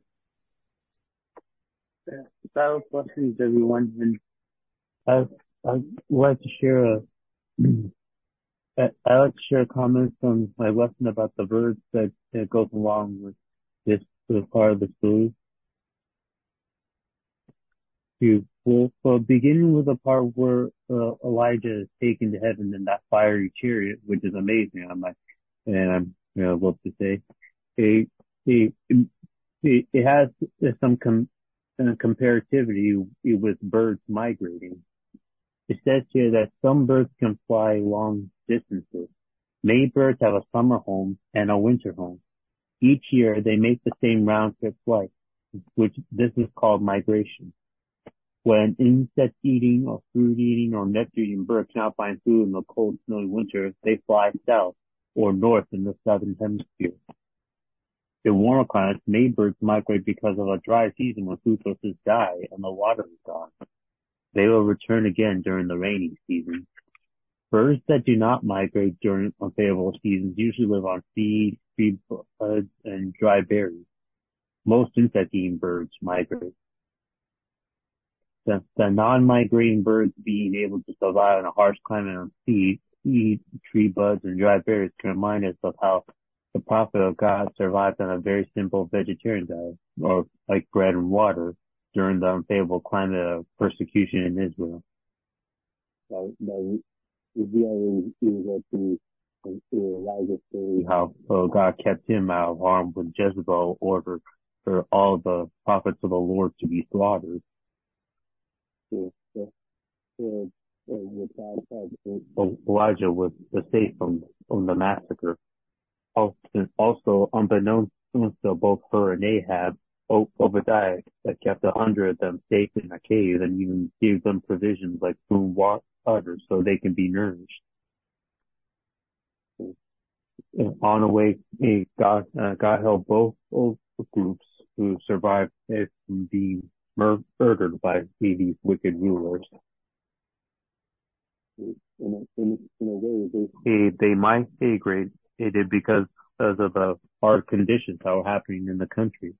Yeah, Battle blessings, everyone. And I I'd like to share a I I like to share comments from my lesson about the birds that, that goes along with this, this part of the story. You well, well, beginning with the part where uh, Elijah is taken to heaven in that fiery chariot, which is amazing. I'm like, and I'm you know what to say. It it it, it has some com, uh, comparativity with birds migrating. It says here that some birds can fly long distances. Many birds have a summer home and a winter home. Each year they make the same round trip flight, which this is called migration. When insect eating or fruit eating or nectar eating birds cannot find food in the cold, snowy winter, they fly south or north in the southern hemisphere. In warmer climates, many birds migrate because of a dry season when food sources die and the water is gone. They will return again during the rainy season. Birds that do not migrate during unfavorable seasons usually live on seeds, tree buds, and dry berries. Most insect-eating birds migrate. The, the non-migrating birds being able to survive in a harsh climate on seeds, seeds, tree buds, and dry berries can remind us of how the prophet of God survived on a very simple vegetarian diet, or like bread and water, during the unfavorable climate of persecution in Israel. Now, now, we already see that the Elijah story, how uh, God kept him out of harm when Jezebel ordered for all the prophets of the Lord to be slaughtered. So, so, so, uh, with God's help, Elijah was safe from, from the massacre. Also, also, unbeknownst to both her and Ahab, Obadiah that kept a hundred of them safe in a cave and even gave them provisions like food, udder so they can be nourished. On the way, God, uh, God helped both, both groups who survived it from being mur- murdered by these wicked rulers. In a, in, in a way, they, they, they migrated because, because of the hard conditions that were happening in the country.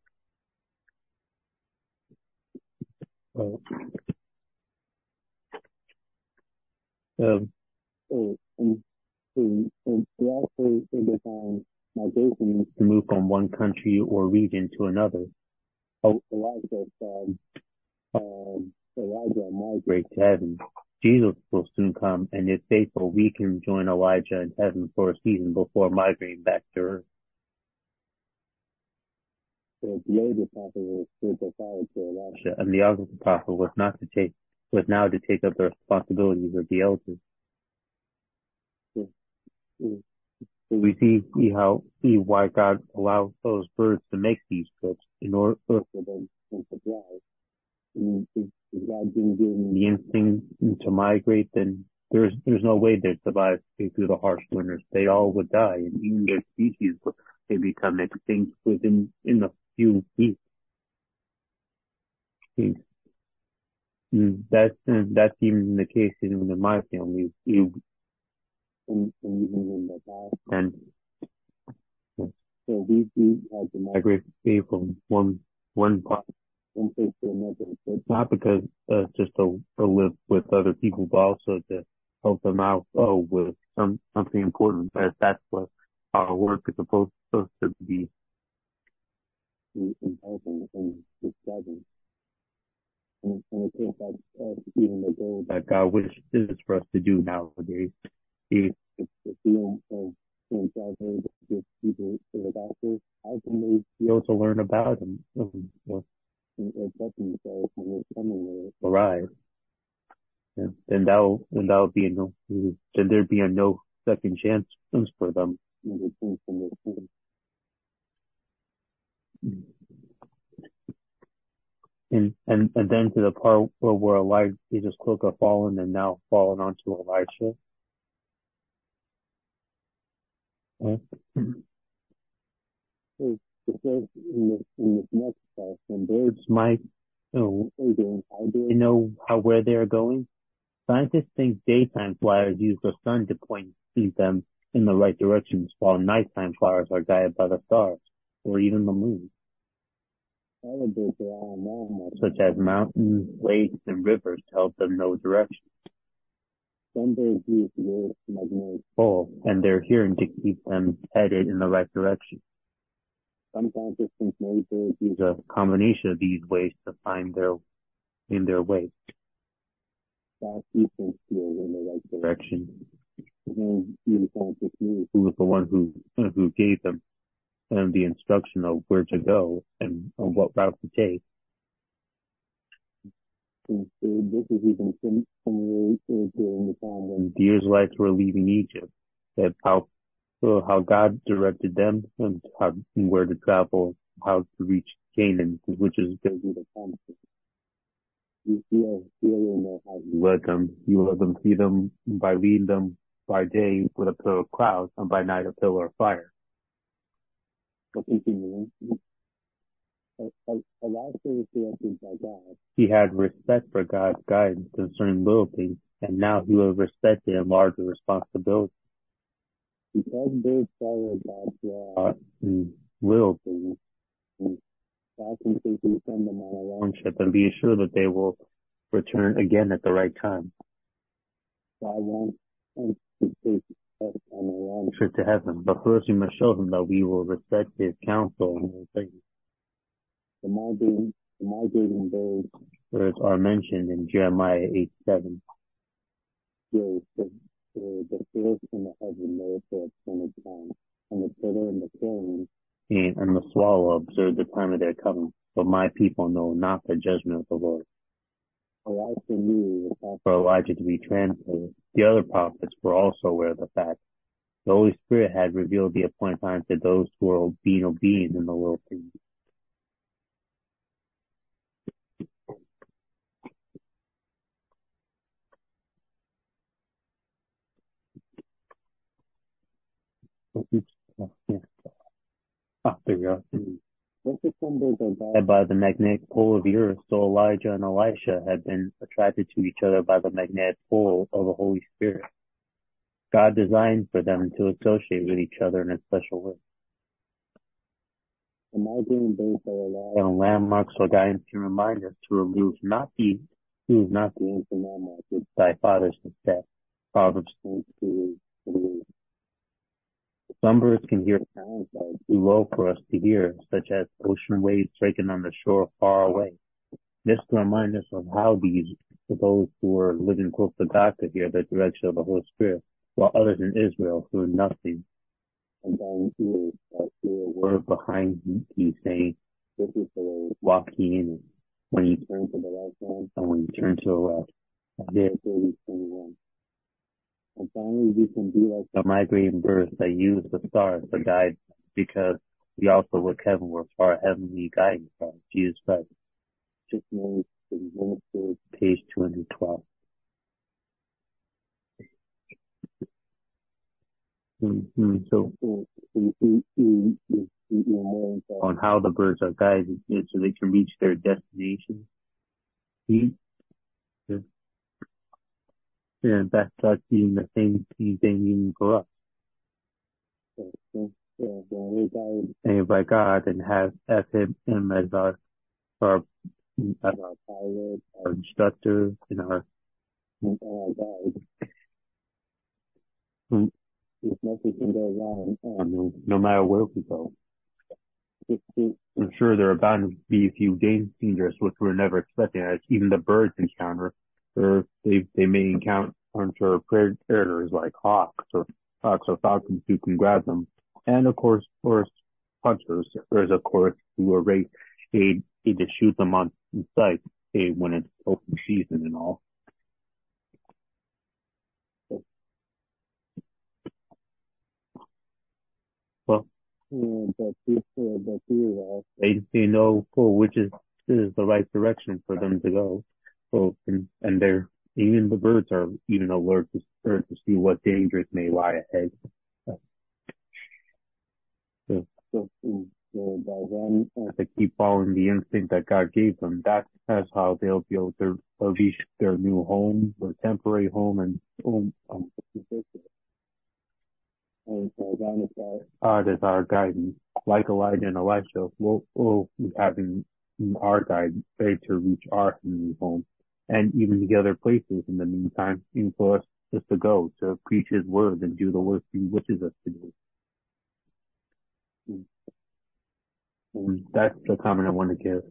Uh, um, so, and, and, and they also define migration to move from one country or region to another. Elijah said, um, Elijah migrate to heaven. Jesus will soon come, and if faithful, we can join Elijah in heaven for a season before migrating back to earth. So the older prophet was spiritual father to Elisha, and the younger prophet was not to take, was now to take up the responsibilities of the elders. So, so we see, see how, see why God allowed those birds to make these trips in order for them to thrive. And if God didn't give them the instinct to migrate, then there's there's no way they'd survive through the harsh winters. They all would die, and even their species would they become extinct within in a few weeks. And that's and that's even the case in, in my family. You and, and even in the past, and so we we had to migrate from one one part. One place to another, but not because uh, just to, to live with other people, but also to help them out oh, with some something important. But that's what our work is supposed, supposed to be in helping and describing. And, and of course, that's uh, even the goal that God wishes for us to do nowadays. If if we don't uh, travel with people to the gospel, how can they be able to learn about Him? Um, well, and accept themselves when it's coming will arrive. And then that'll, then that'll be a no, then there'd be a no second chance for them when they change from their sin. And, and, and then to the part where, where Elijah, Jesus cloak have fallen and now fallen onto Elisha. Okay. So, in this, in this next part, when birds might, you know, what they're doing, how do they know how, where they're going? Scientists think daytime flyers use the sun to point them in the right directions, while nighttime flyers are guided by the stars, or even the moon. Other birds are on landmarks, such as mountains, lakes, and rivers to help them know direction. Some birds use the Earth's magnetic pole, and their hearing to keep them headed in the right direction. Some scientists think many birds use a combination of these ways to find their in their way. South eastern steers in the right direction. And the scientist knew who was the one who who gave them um, the instruction of where to go and on what route to take. And so this is even similar during the time when the Israelites were leaving Egypt. That how so how God directed them and how and where to travel, how to reach Canaan, which is going to be the promise. You feel, feel and know how you led them. You let them see them by leading them by day with a pillar of clouds and by night a pillar of fire. So continuing, Elisha was directed by God. He had respect for God's guidance concerning little things, and now he was respected in larger responsibilities. Because they follow God's law in little things, God can safely send them on a long trip and be assured that they will return again at the right time. God wants us to take us on a long trip to heaven, but first we must show him that we will respect his counsel and all things. The migrating, the migrating birds, birds are mentioned in Jeremiah eight seven. Yes, the, the, the first in the heaven know for appointed time, and the turtle and the crane and, and the swallow observe the time of their coming, but my people know not the judgment of the Lord. Elisha knew the fact for Elijah to be translated. The other prophets were also aware of the fact. The Holy Spirit had revealed the appointed time to those who were being obedient in the little things. Oops. Oh, yeah. Ah, there we go. Both the symbols are guided by the magnetic pole of the earth, so Elijah and Elisha had been attracted to each other by the magnetic pole of the Holy Spirit. God designed for them to associate with each other in a special way. The migraine birds that rely on landmarks or guidance can remind us to remove not the remove not the ancient landmarks which thy fathers have set. Proverbs twenty-two. Some birds can hear sounds that are too low for us to hear, such as ocean waves breaking on the shore far away. This can remind us of how these, those who are living close to God, could hear the direction of the Holy Spirit, while others in Israel heard nothing. And dying ears that hear a word behind you saying, this is the way, walk ye in it. When you turn to the right hand and when you turn to the left. Isaiah thirty twenty-one. And finally, we can be like the migrating birds that use the stars to guide, because we also look heavenward for our heavenly guiding star, Jesus Christ. Just notice the minister, page two hundred twelve. Mm-hmm. So, so you, you, you, you, you more on how the birds are guided so they can reach their destination. See? Yeah, that starts being the same thing even for us. So, so, so when we're guided by God and have as him, him as our, our, as our pilot, our instructor, and our, and our guide, if nothing can go wrong, um, no, no matter where we go. I'm sure there are bound to be a few dangers which we're never expecting, as even the birds encounter, or they they may encounter predators like hawks or hawks or falcons who can grab them, and of course, of course, hunters. There's of course who are ready to shoot them on sight when it's open season and all. Well, yeah, but people, but people, they they know full which is is the right direction for them to go. Well, and and they're even the birds are even alert to alert to see what dangers may lie ahead. So, so, so by then, if they keep following the instinct that God gave them, that's that's how they'll be able to reach their new home, their temporary home, and home. Um, And so God is our guidance. Like Elijah and Elisha, we'll, we'll be having our guide ready to reach our new home, and even the other places in the meantime, even for us just to go to preach his word and do the work he wishes us to do. And that's the comment I want to give.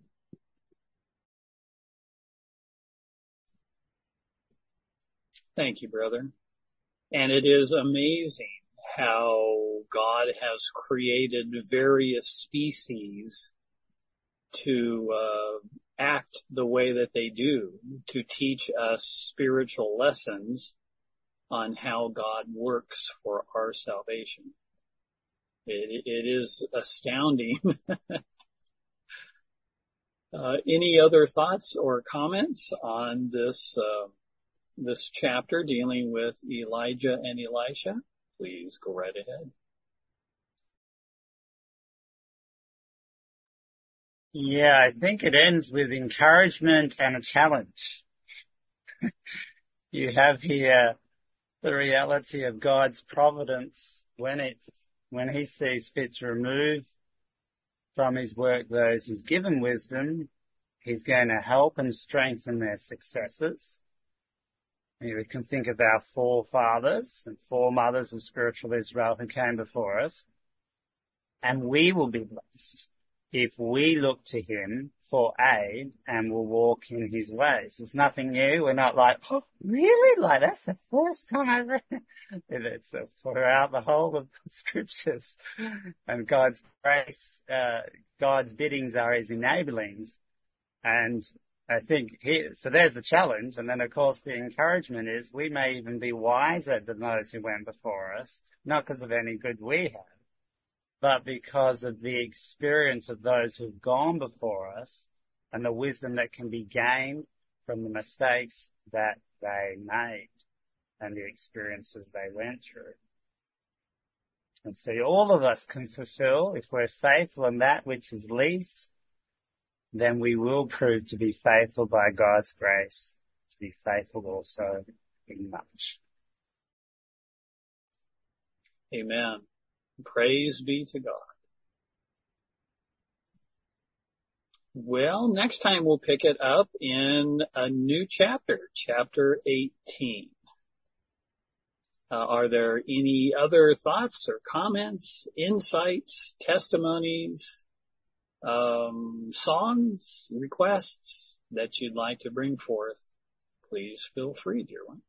Thank you, brother. And it is amazing how God has created various species to uh, act the way that they do, to teach us spiritual lessons on how God works for our salvation. It, it is astounding. uh, any other thoughts or comments on this uh, this chapter dealing with Elijah and Elisha? Please go right ahead. Yeah, I think it ends with encouragement and a challenge. You have here the reality of God's providence when it's, when he sees fit to remove from his work those he's given wisdom, he's going to help and strengthen their successors. We can think of our forefathers and foremothers of spiritual Israel who came before us. And we will be blessed if we look to him for aid and will walk in his ways. It's nothing new. We're not like, oh, really? Like, that's the first time I read it. It's throughout the whole of the scriptures. And God's grace, uh, God's biddings are his enablings. And I think here, so there's the challenge. And then, of course, the encouragement is we may even be wiser than those who went before us, not because of any good we have, but because of the experience of those who've gone before us and the wisdom that can be gained from the mistakes that they made and the experiences they went through. And see, all of us can fulfill, if we're faithful in that which is least, then we will prove to be faithful by God's grace, to be faithful also in much. Amen. Praise be to God. Well, next time we'll pick it up in a new chapter, chapter eighteen. Uh, are there any other thoughts or comments, insights, testimonies, um, songs, requests that you'd like to bring forth? Please feel free, dear ones.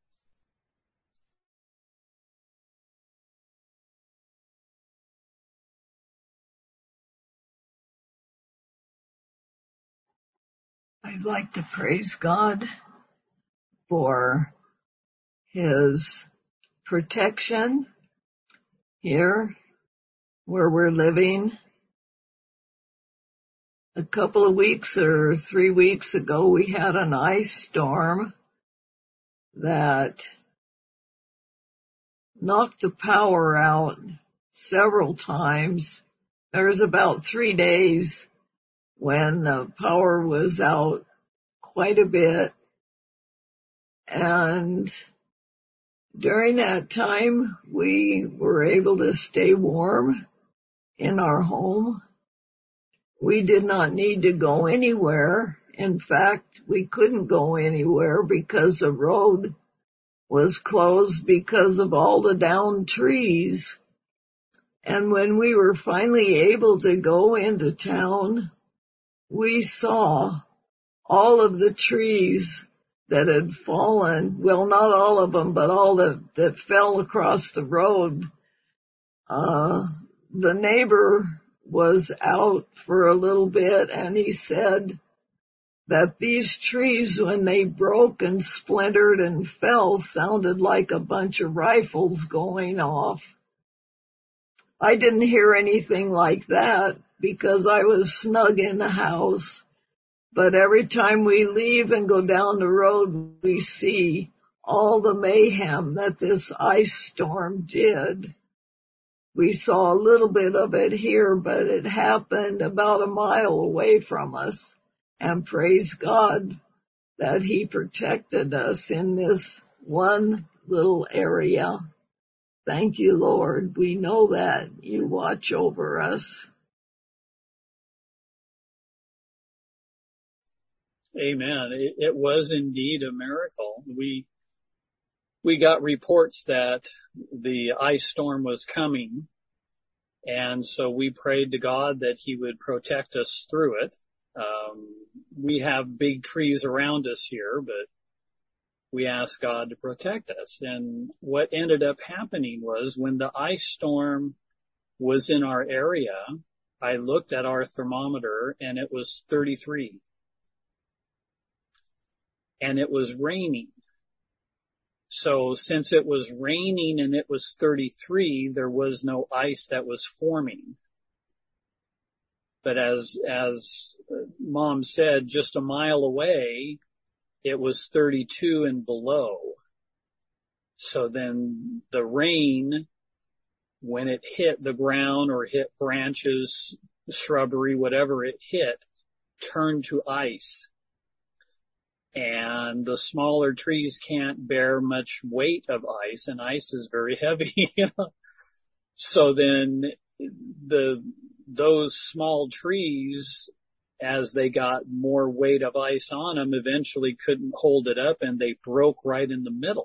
I'd like to praise God for His protection here where we're living. A couple of weeks or three weeks ago, we had an ice storm that knocked the power out several times. There was about three days when the power was out quite a bit. And during that time, we were able to stay warm in our home. We did not need to go anywhere. In fact, we couldn't go anywhere because the road was closed because of all the downed trees. And when we were finally able to go into town, we saw all of the trees that had fallen, well, not all of them, but all that, that fell across the road. Uh, the neighbor was out for a little bit, and he said that these trees, when they broke and splintered and fell, sounded like a bunch of rifles going off. I didn't hear anything like that because I was snug in the house. But every time we leave and go down the road, we see all the mayhem that this ice storm did. We saw a little bit of it here, but it happened about a mile away from us. And praise God that He protected us in this one little area. Thank you, Lord. We know that You watch over us. Amen. It, it was indeed a miracle. We we got reports that the ice storm was coming, and so we prayed to God that He would protect us through it. Um, we have big trees around us here, but we asked God to protect us. And what ended up happening was when the ice storm was in our area, I looked at our thermometer and it was thirty-three. And it was raining. So since it was raining and it was thirty-three, there was no ice that was forming. But as, as Mom said, just a mile away, it was thirty-two and below. So then the rain, when it hit the ground or hit branches, shrubbery, whatever it hit, turned to ice. And the smaller trees can't bear much weight of ice, and ice is very heavy. So then the those small trees, as they got more weight of ice on them, eventually couldn't hold it up, and they broke right in the middle.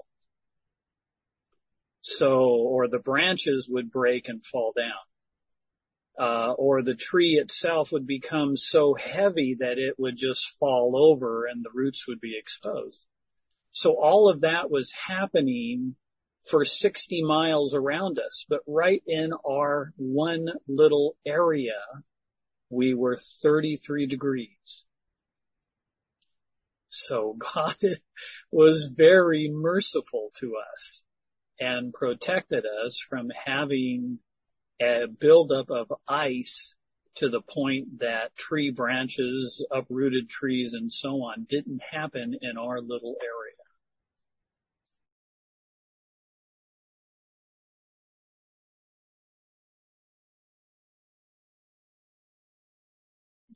So, or the branches would break and fall down. Uh, or the tree itself would become so heavy that it would just fall over and the roots would be exposed. So all of that was happening for sixty miles around us, but right in our one little area, we were thirty-three degrees. So God was very merciful to us and protected us from having a buildup of ice to the point that tree branches, uprooted trees, and so on didn't happen in our little area.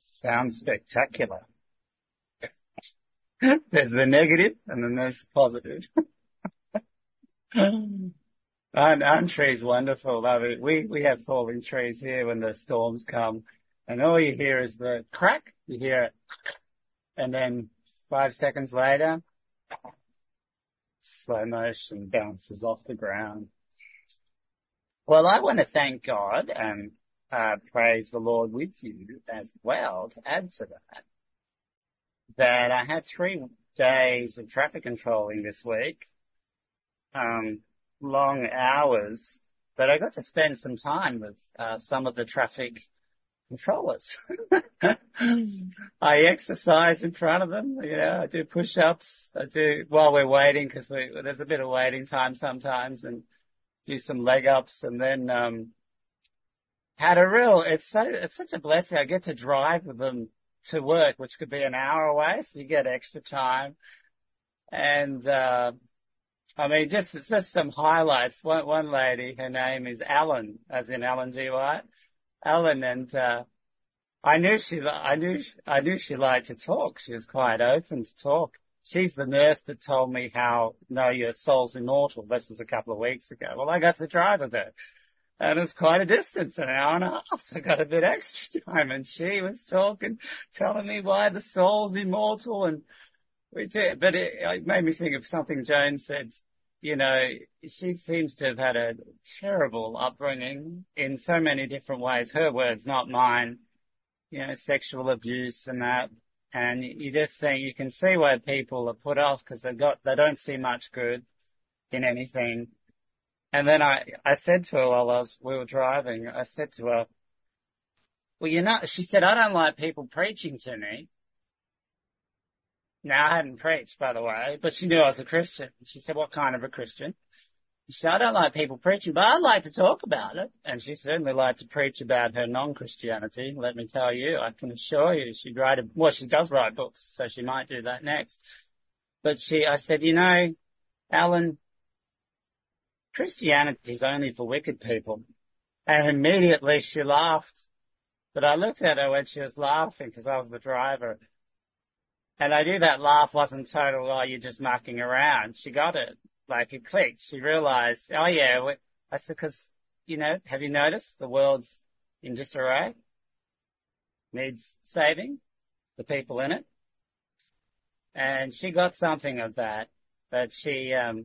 Sounds spectacular. There's the negative and then there's the positive. Aren't, aren't trees wonderful? I mean, we, we have falling trees here when the storms come, and all you hear is the crack. You hear it. And then five seconds later, slow motion bounces off the ground. Well, I want to thank God and uh, praise the Lord with you as well to add to that, that I had three days of traffic controlling this week. Um, long hours, but I got to spend some time with uh, some of the traffic controllers. I exercise in front of them, you know, I do push-ups, I do while we're waiting because we, there's a bit of waiting time sometimes, and do some leg ups, and then um had a real, it's so, it's such a blessing. I get to drive with them to work, which could be an hour away, so you get extra time. And uh I mean, just, it's just some highlights. One, one lady, her name is Ellen, as in Ellen G. White. Ellen, and, uh, I knew she, I knew, I knew she liked to talk. She was quite open to talk. She's the nurse that told me how, no, your soul's immortal. This was a couple of weeks ago. Well, I got to drive with her. And it was quite a distance, an hour and a half, so I got a bit extra time. And she was talking, telling me why the soul's immortal, and we did, but it, it made me think of something Joan said. You know, she seems to have had a terrible upbringing in so many different ways. Her words, not mine. You know, sexual abuse and that. And you just think, you can see why people are put off because they got, they don't see much good in anything. And then I, I said to her while I was, we were driving, I said to her, well, you know, she said, I don't like people preaching to me. Now, I hadn't preached, by the way, but she knew I was a Christian. She said, what kind of a Christian? She said, I don't like people preaching, but I like to talk about it. And she certainly liked to preach about her non-Christianity. Let me tell you, I can assure you, she'd write a, well, she does write books, so she might do that next. But she, I said, you know, Alan, Christianity is only for wicked people. And immediately she laughed. But I looked at her when she was laughing because I was the driver. And I knew that laugh wasn't total, oh, you're just mucking around. She got it. Like, it clicked. She realized, oh, yeah. I said, because, you know, have you noticed the world's in disarray? Needs saving, the people in it. And she got something of that. But she, um,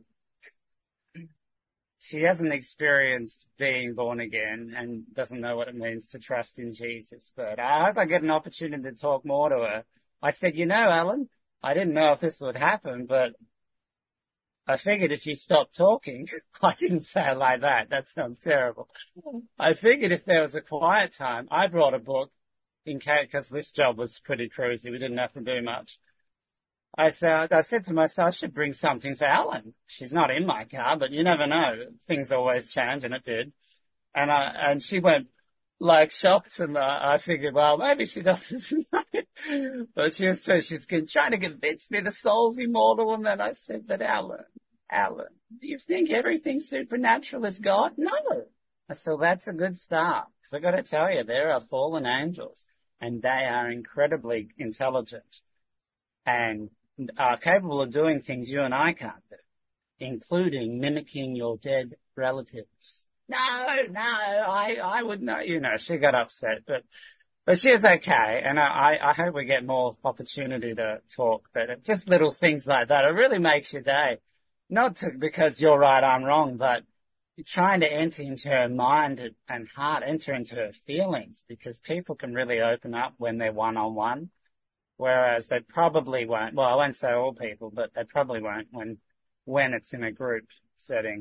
she hasn't experienced being born again and doesn't know what it means to trust in Jesus. But I hope I get an opportunity to talk more to her. I said, you know, Alan, I didn't know if this would happen, but I figured if you stopped talking, I didn't say it like that. That sounds terrible. I figured if there was a quiet time, I brought a book in case, because this job was pretty cruisy. We didn't have to do much. I said, I said to myself, I should bring something for Alan. She's not in my car, but you never know. Things always change, and it did. And I, and she went, like, shocked, and uh, I figured, well, maybe she doesn't know it. But she was, so she's trying to convince me the soul's immortal, and then I said, but Alan, Alan, do you think everything supernatural is God? No. I said, well, that's a good start. Because I've got to tell you, there are fallen angels, and they are incredibly intelligent, and are capable of doing things you and I can't do, including mimicking your dead relatives. No, no, I, I would know, you know, she got upset, but, but she was okay. And I, I hope we get more opportunity to talk, but it, just little things like that. It really makes your day. Not to, because you're right, I'm wrong, but you're trying to enter into her mind and heart, enter into her feelings, because people can really open up when they're one-on-one, whereas they probably won't. Well, I won't say all people, but they probably won't when, when it's in a group setting.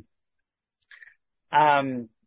Um,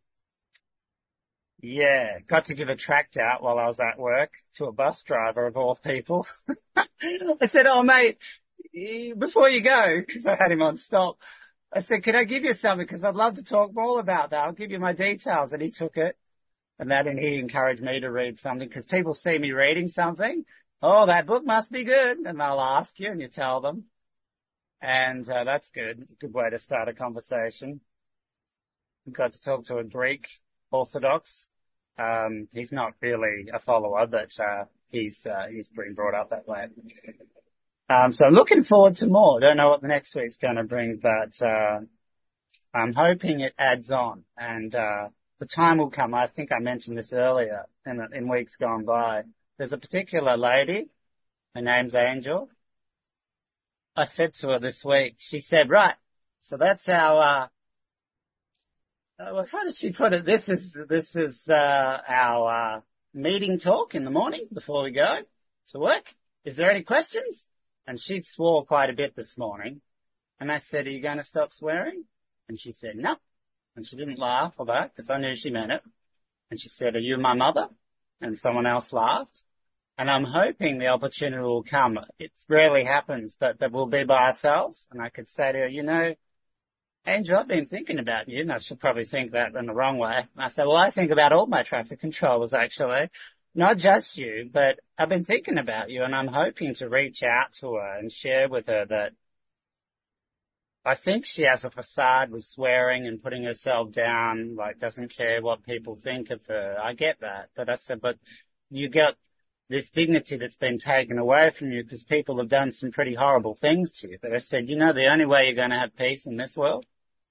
yeah, got to give a tract out while I was at work to a bus driver of all people. I said, oh mate, before you go, because I had him on stop, I said, can I give you something? Because I'd love to talk more about that. I'll give you my details. And he took it. And that, and he encouraged me to read something, because people see me reading something. Oh, that book must be good. And they'll ask you, and you tell them. And uh, that's good. It's a good way to start a conversation. Got to talk to a Greek Orthodox. Um, he's not really a follower, but uh, he's, uh, he's been brought up that way. Um, so I'm looking forward to more. Don't know what the next week's going to bring, but, uh, I'm hoping it adds on, and, uh, the time will come. I think I mentioned this earlier in, in weeks gone by. There's a particular lady, her name's Angel. I said to her this week, she said, right, so that's our, uh, uh well, how did she put it? This is, this is, uh, our, uh, meeting talk in the morning before we go to work. Is there any questions? And she swore quite a bit this morning. And I said, are you going to stop swearing? And she said, no. And she didn't laugh for that because I knew she meant it. And she said, are you my mother? And someone else laughed. And I'm hoping the opportunity will come. It rarely happens, but that we'll be by ourselves. And I could say to her, you know, Angel, I've been thinking about you. And I should probably think that in the wrong way. And I said, well, I think about all my traffic controllers, actually. Not just you, but I've been thinking about you. And I'm hoping to reach out to her and share with her that I think she has a facade with swearing and putting herself down, like doesn't care what people think of her. I get that. But I said, but you get this dignity that's been taken away from you because people have done some pretty horrible things to you. But I said, you know, the only way you're going to have peace in this world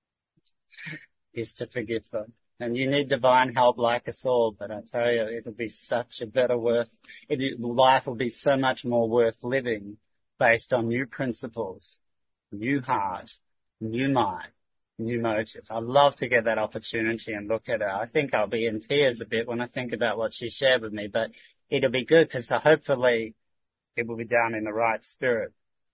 is to forgive them. And you need divine help like us all. But I tell you, it'll be such a better worth, it, life will be so much more worth living based on new principles, new heart, new mind, new motive. I'd love to get that opportunity and look at her. I think I'll be in tears a bit when I think about what she shared with me, but it'll be good because hopefully it will be done in the right spirit,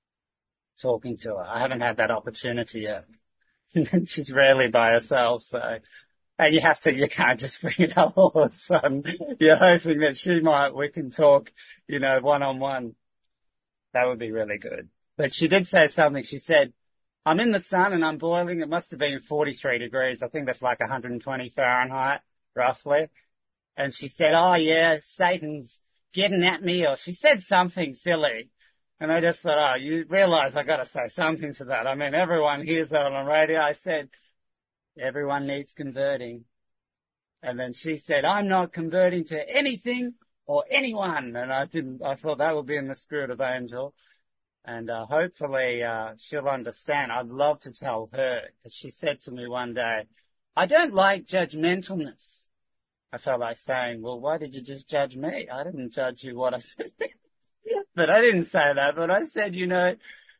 talking to her. I haven't had that opportunity yet. She's rarely by herself, so and you have to, you can't just bring it up all of a sudden. You're hoping that she might, we can talk, you know, one-on-one. That would be really good. But she did say something. She said, I'm in the sun and I'm boiling. It must have been forty-three degrees. I think that's like one hundred twenty Fahrenheit, roughly. And she said, oh yeah, Satan's getting at me, or she said something silly. And I just thought, oh, you realize I got to say something to that. I mean, everyone hears that on the radio. I said, everyone needs converting. And then she said, I'm not converting to anything or anyone. And I didn't, I thought that would be in the spirit of Angel. And uh, hopefully uh, she'll understand. I'd love to tell her, because she said to me one day, I don't like judgmentalness. I felt like saying, well, why did you just judge me? I didn't judge you what I said. But I didn't say that. But I said, you know,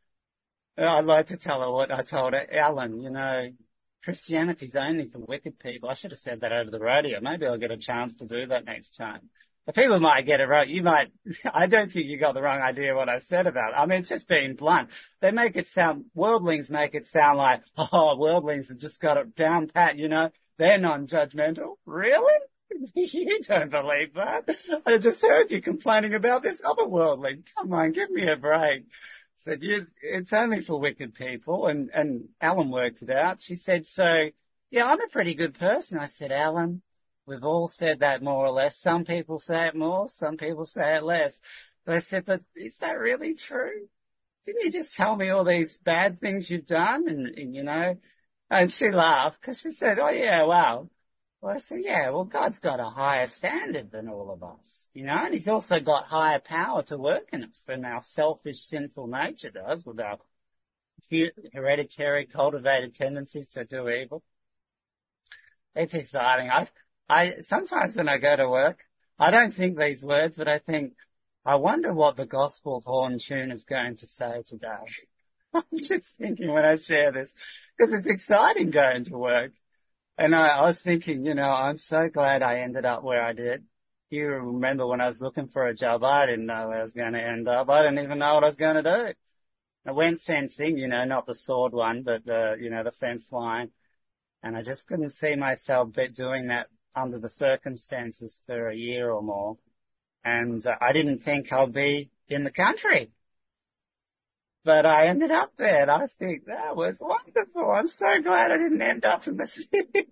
I'd like to tell her what I told her, Alan, you know, Christianity's only for wicked people. I should have said that over the radio. Maybe I'll get a chance to do that next time. The people might get it right. You might, I don't think you got the wrong idea what I said about it. I mean, it's just being blunt. They make it sound, worldlings make it sound like, oh, worldlings have just got it down pat, you know. They're non-judgmental. Really? You don't believe that. I just heard you complaining about this other worldling. Come on, give me a break. Said, you, it's only for wicked people. And, and Alan worked it out. She said, so, yeah, I'm a pretty good person. I said, Alan, we've all said that more or less. Some people say it more, some people say it less. But I said, but is that really true? Didn't you just tell me all these bad things you've done? And, and you know, and she laughed because she said, oh yeah, wow. Well, I said, yeah, well, God's got a higher standard than all of us, you know, and he's also got higher power to work in us than our selfish, sinful nature does with our hereditary, cultivated tendencies to do evil. It's exciting. I, I, sometimes when I go to work, I don't think these words, but I think, I wonder what the gospel horn tune is going to say today. I'm just thinking when I share this, because it's exciting going to work. And I, I was thinking, you know, I'm so glad I ended up where I did. You remember when I was looking for a job, I didn't know where I was going to end up. I didn't even know what I was going to do. I went fencing, you know, not the sword one, but the, you know, the fence line. And I just couldn't see myself doing that under the circumstances for a year or more. And uh, I didn't think I'd be in the country. But I ended up there, and I think that was wonderful. I'm so glad I didn't end up in the city.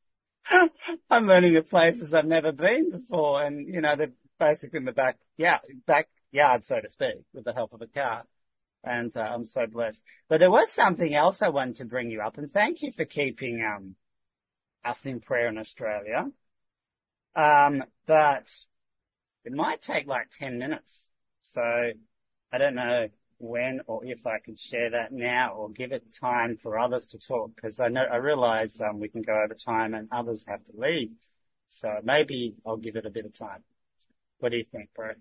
I'm learning of places I've never been before, and, you know, they're basically in the back, yeah, backyard, so to speak, with the help of a car. And uh, I'm so blessed. But there was something else I wanted to bring you up, and thank you for keeping um, us in prayer in Australia. Um, but It might take like ten minutes. So I don't know when or if I could share that now or give it time for others to talk, because I know, I realize um, we can go over time and others have to leave. So maybe I'll give it a bit of time. What do you think, bro?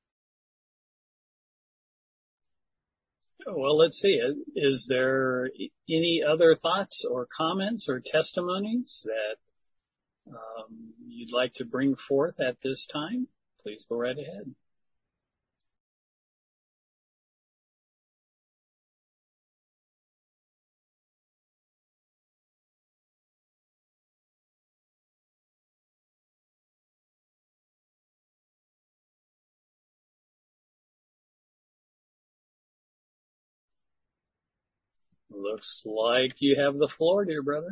Well, let's see. Is there any other thoughts or comments or testimonies that um, you'd like to bring forth at this time? Please go right ahead. Looks like you have the floor, dear brother.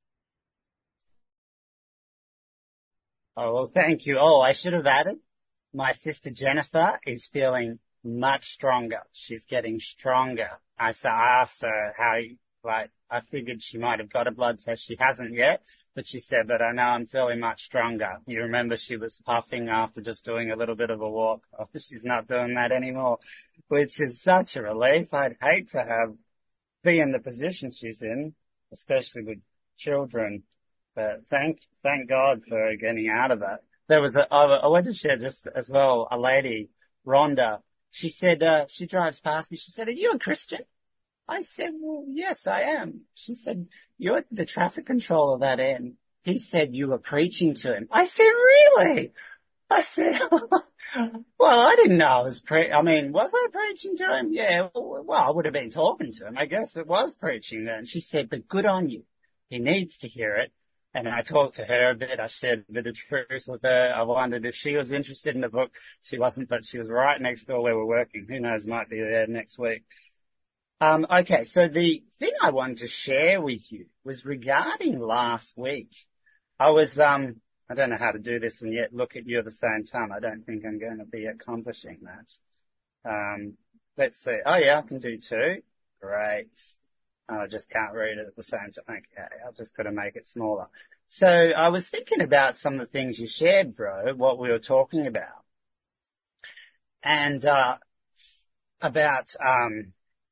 Oh, well, thank you. Oh, I should have added, my sister Jennifer is feeling much stronger. She's getting stronger. I, so I asked her how, like, I figured she might have got a blood test. She hasn't yet, but she said, but I know I'm feeling much stronger. You remember she was puffing after just doing a little bit of a walk. Oh, she's not doing that anymore, which is such a relief. I'd hate to have, be in the position she's in, especially with children. But thank, thank God for getting out of that. There was a, I, I want to share just as well, a lady, Rhonda. She said, uh, she drives past me. She said, are you a Christian? I said, well, yes, I am. She said, you're the traffic controller that end. He said you were preaching to him. I said, really? I said, well, I didn't know I was pre, I mean, was I preaching to him? Yeah, well, I would have been talking to him. I guess it was preaching then. She said, but good on you. He needs to hear it. And I talked to her a bit. I shared a bit of truth with her. I wondered if she was interested in the book. She wasn't, but she was right next door where we're working. Who knows, might be there next week. Um, okay, so the thing I wanted to share with you was regarding last week. I was, um, I don't know how to do this and yet look at you at the same time. I don't think I'm going to be accomplishing that. Um, let's see. Oh yeah, I can do two. Great. I just can't read it at the same time. Okay, I've just got to make it smaller. So I was thinking about some of the things you shared, bro, what we were talking about. And, uh, about, um,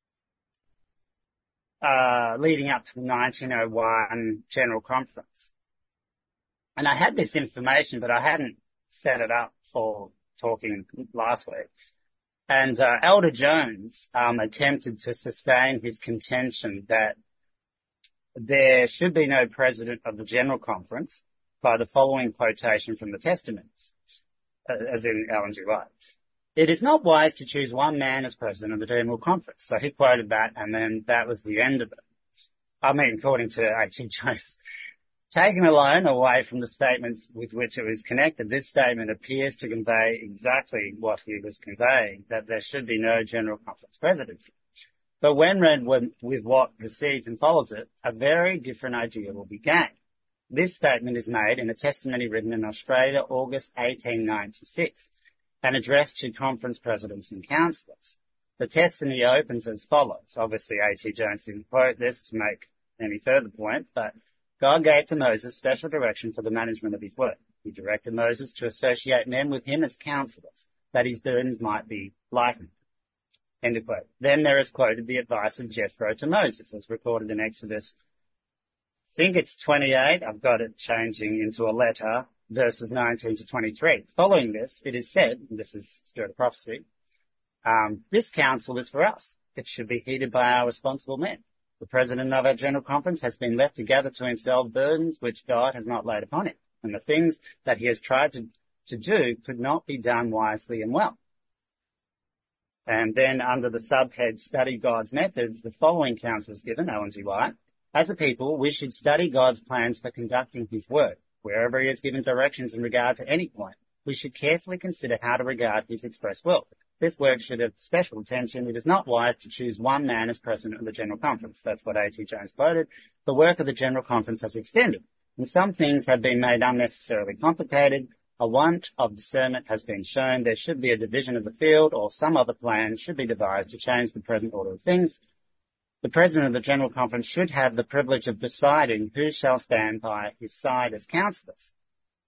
uh, leading up to the nineteen oh one General Conference. And I had this information, but I hadn't set it up for talking last week. And uh, Elder Jones um, attempted to sustain his contention that there should be no president of the General Conference by the following quotation from the Testaments, uh, as in Ellen G. White. It is not wise to choose one man as president of the General Conference. So he quoted that, and then that was the end of it. I mean, according to A T Jones. Taken alone away from the statements with which it was connected, this statement appears to convey exactly what he was conveying, that there should be no General Conference presidency. But when read with what precedes and follows it, a very different idea will be gained. This statement is made in a testimony written in Australia, August eighteen ninety-six, and addressed to conference presidents and councillors. The testimony opens as follows. Obviously, A T Jones didn't quote this to make any further point, but God gave to Moses special direction for the management of his work. He directed Moses to associate men with him as counselors, that his burdens might be lightened. End of quote. Then there is quoted the advice of Jethro to Moses, as recorded in Exodus. I think it's twenty-eight. I've got it changing into a letter, verses nineteen to twenty-three. Following this, it is said, and this is spirit of prophecy, um, this counsel is for us. It should be heeded by our responsible men. The president of our General Conference has been left to gather to himself burdens which God has not laid upon him, and the things that he has tried to, to do could not be done wisely and well. And then under the subhead, Study God's Methods, the following counsel is given, Ellen G. White. As a people, we should study God's plans for conducting his work. Wherever he has given directions in regard to any point, we should carefully consider how to regard his express will. This work should have special attention. It is not wise to choose one man as president of the General Conference. That's what A T Jones quoted. The work of the General Conference has extended, and some things have been made unnecessarily complicated. A want of discernment has been shown. There should be a division of the field, or some other plan should be devised to change the present order of things. The president of the General Conference should have the privilege of deciding who shall stand by his side as councillors.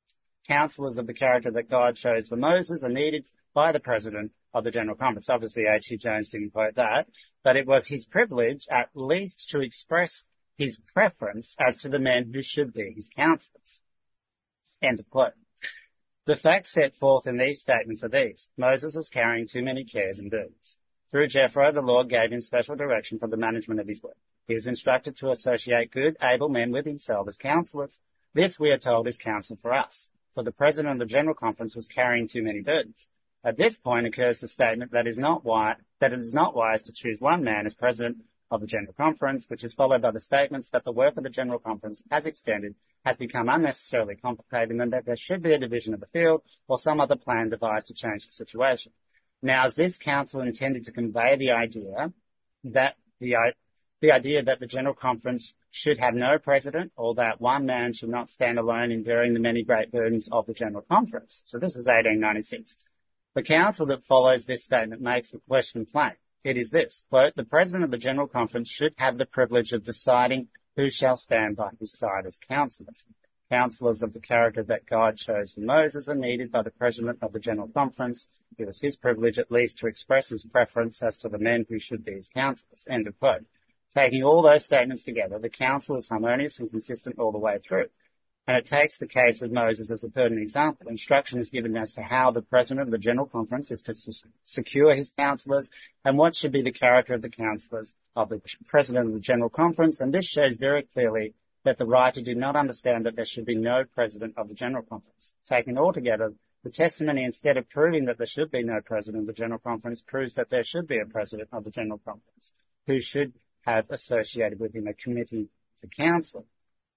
councillors of the character that God chose for Moses are needed by the President of the General Conference. Obviously, H C Jones didn't quote that, but it was his privilege at least to express his preference as to the men who should be his councillors. End of quote. The facts set forth in these statements are these. Moses was carrying too many cares and burdens. Through Jethro, the Lord gave him special direction for the management of his work. He was instructed to associate good, able men with himself as councillors. This, we are told, is counsel for us. For the President of the General Conference was carrying too many burdens. At this point occurs the statement that, is not wise, that it is not wise to choose one man as President of the General Conference, which is followed by the statements that the work of the General Conference, as extended, has become unnecessarily complicated and that there should be a division of the field or some other plan devised to change the situation. Now, is this council intended to convey the idea that the, the idea that the General Conference should have no president or that one man should not stand alone in bearing the many great burdens of the General Conference? So this is eighteen ninety-six. The council that follows this statement makes the question plain. It is this, quote, the President of the General Conference should have the privilege of deciding who shall stand by his side as councillors. Councillors of the character that God chose for Moses are needed by the President of the General Conference. It was his privilege at least to express his preference as to the men who should be his councillors. End of quote. Taking all those statements together, the council is harmonious and consistent all the way through. And it takes the case of Moses as a pertinent example. Instruction is given as to how the President of the General Conference is to secure his councillors and what should be the character of the councillors of the President of the General Conference. And this shows very clearly that the writer did not understand that there should be no President of the General Conference. Taken all together, the testimony, instead of proving that there should be no President of the General Conference, proves that there should be a President of the General Conference who should have associated with him a committee to council.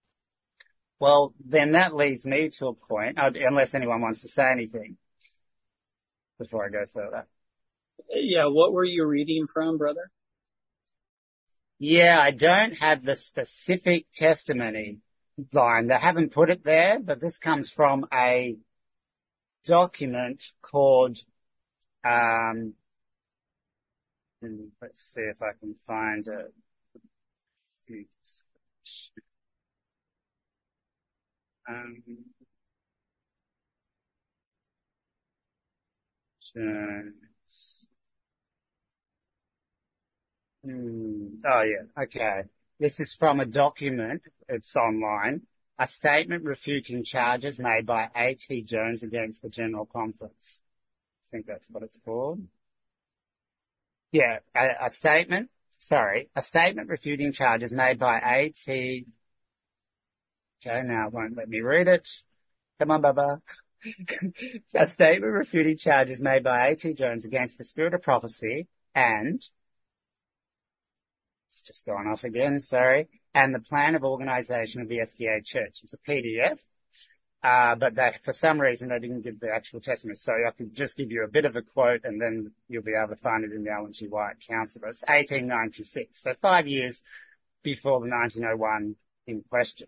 Well, then that leads me to a point, unless anyone wants to say anything before I go further. Yeah, what were you reading from, brother? Yeah, I don't have the specific testimony line. They haven't put it there, but this comes from a document called, um, let's see if I can find it. Um, hmm. Oh yeah, okay. This is from a document. It's online. A statement refuting charges made by A T Jones against the General Conference. I think that's what it's called. Yeah, a, a statement. Sorry, a statement refuting charges made by A T. Okay, now it won't let me read it. Come on, Baba. A statement refuting charges made by A T Jones against the spirit of prophecy and, it's just gone off again, sorry, and the plan of organisation of the S D A Church. It's a P D F, uh, but that, for some reason they didn't give the actual testimony, so I can just give you a bit of a quote and then you'll be able to find it in the Ellen G. White Council. It's eighteen ninety-six, so five years before the nineteen oh one in question.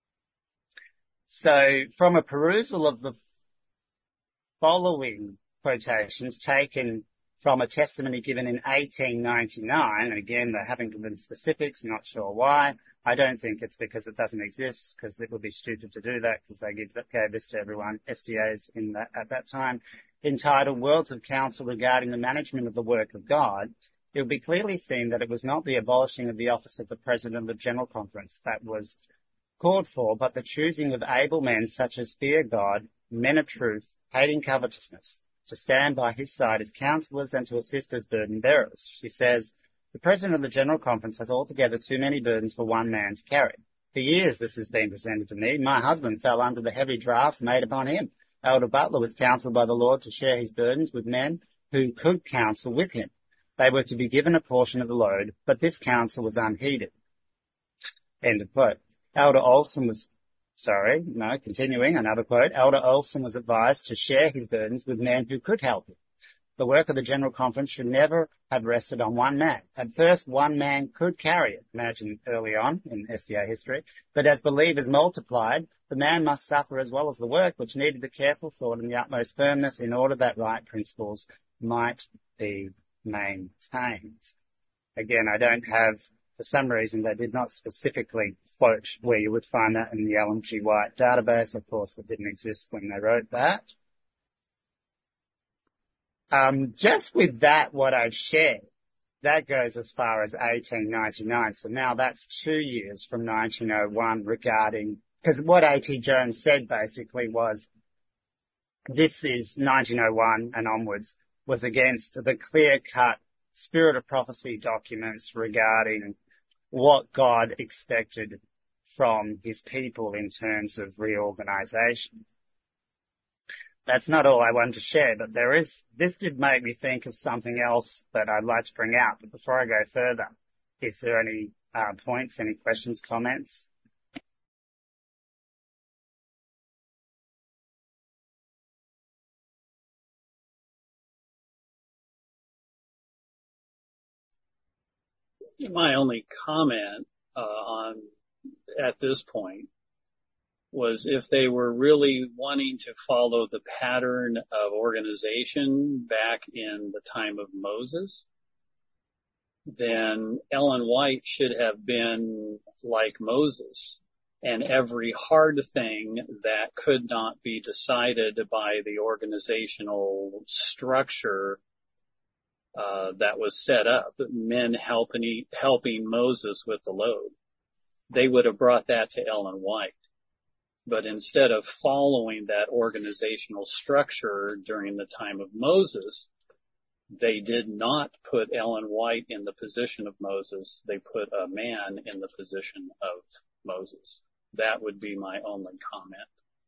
So from a perusal of the following quotations taken from a testimony given in eighteen ninety-nine, and again, they haven't given specifics, not sure why. I don't think it's because it doesn't exist, because it would be stupid to do that, because they give, gave this to everyone, S D As in that, at that time, entitled Words of Counsel Regarding the Management of the Work of God. It would be clearly seen that it was not the abolishing of the office of the President of the General Conference that was called for, but the choosing of able men such as fear God, men of truth, hating covetousness, to stand by his side as counsellors and to assist as burden bearers. She says, the President of the General Conference has altogether too many burdens for one man to carry. For years this has been presented to me. My husband fell under the heavy drafts made upon him. Elder Butler was counselled by the Lord to share his burdens with men who could counsel with him. They were to be given a portion of the load, but this counsel was unheeded. End of quote. Elder Olson was, sorry, no, continuing, another quote. Elder Olson was advised to share his burdens with men who could help him. The work of the General Conference should never have rested on one man. At first, one man could carry it, imagine early on in S D A history, but as believers multiplied, the man must suffer as well as the work, which needed the careful thought and the utmost firmness in order that right principles might be maintained. Again, I don't have for some reason they did not specifically quote where you would find that in the Ellen G. White database. Of course, that didn't exist when they wrote that. Um, just with that, what I've shared, that goes as far as eighteen ninety-nine. So now that's two years from nineteen oh one regarding, because what A T Jones said basically was, this is nineteen oh one and onwards, was against the clear-cut Spirit of Prophecy documents regarding what God expected from his people in terms of reorganization. That's not all I wanted to share, but there is, this did make me think of something else that I'd like to bring out. But before I go further, is there any uh, points, any questions, comments? My only comment uh, on at this point was if they were really wanting to follow the pattern of organization back in the time of Moses, then Ellen White should have been like Moses, and every hard thing that could not be decided by the organizational structure uh, that was set up, men helping, helping Moses with the load, they would have brought that to Ellen White. But instead of following that organizational structure during the time of Moses, they did not put Ellen White in the position of Moses. They put a man in the position of Moses. That would be my only comment.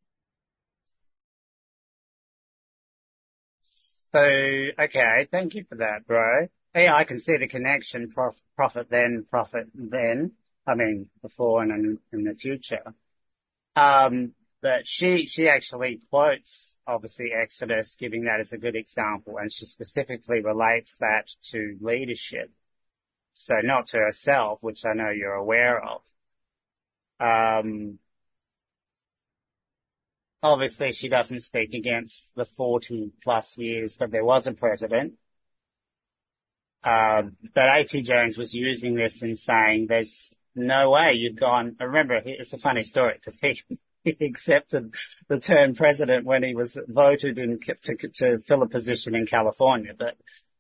So, okay, thank you for that, bro. Yeah, I can see the connection, prof, prophet then, prophet then. I mean, before and in, in the future. Um, but she, she actually quotes, obviously, Exodus, giving that as a good example, and she specifically relates that to leadership. So not to herself, which I know you're aware of. Um, obviously she doesn't speak against the forty plus years that there was a president. Um, but A T Jones was using this and saying there's no way you've gone. I remember, it's a funny story because he, he accepted the term president when he was voted in to, to fill a position in California. But,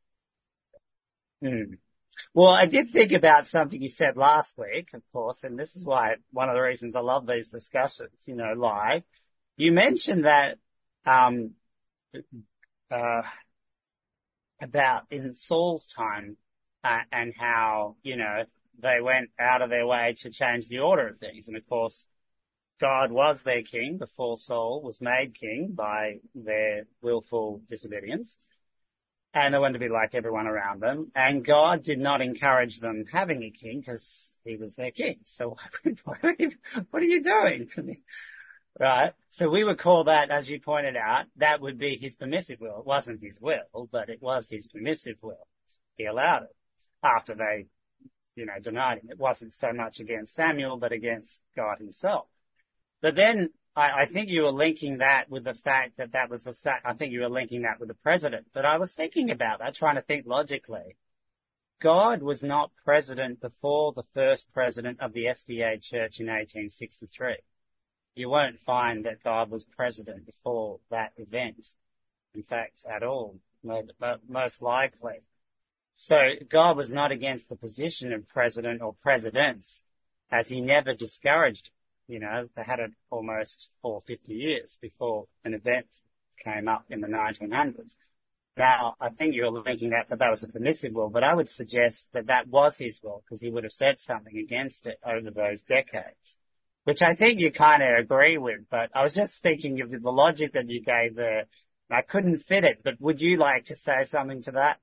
hmm. Well, I did think about something you said last week, of course, and this is why one of the reasons I love these discussions, you know, live. You mentioned that, um, uh, about in Saul's time, uh, and how, you know, they went out of their way to change the order of things. And of course, God was their king before Saul was made king by their willful disobedience. And they wanted to be like everyone around them. And God did not encourage them having a king because he was their king. So what are you, what are you doing to me? Right? So we would call that, as you pointed out, that would be his permissive will. It wasn't his will, but it was his permissive will. He allowed it after they, you know, denied him. It wasn't so much against Samuel, but against God himself. But then I, I think you were linking that with the fact that that was the, I think you were linking that with the president. But I was thinking about that, trying to think logically. God was not president before the first president of the S D A Church in eighteen sixty-three. You won't find that God was president before that event, in fact, at all, most likely. So God was not against the position of president or presidents, as he never discouraged. You know, they had it almost for fifty years before an event came up in the nineteen hundreds. Now, I think you're linking that that that was a permissive will, but I would suggest that that was his will, because he would have said something against it over those decades. Which I think you kind of agree with, but I was just thinking of the logic that you gave there. I couldn't fit it, but would you like to say something to that?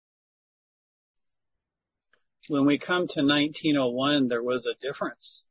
When we come to nineteen oh one, there was a difference.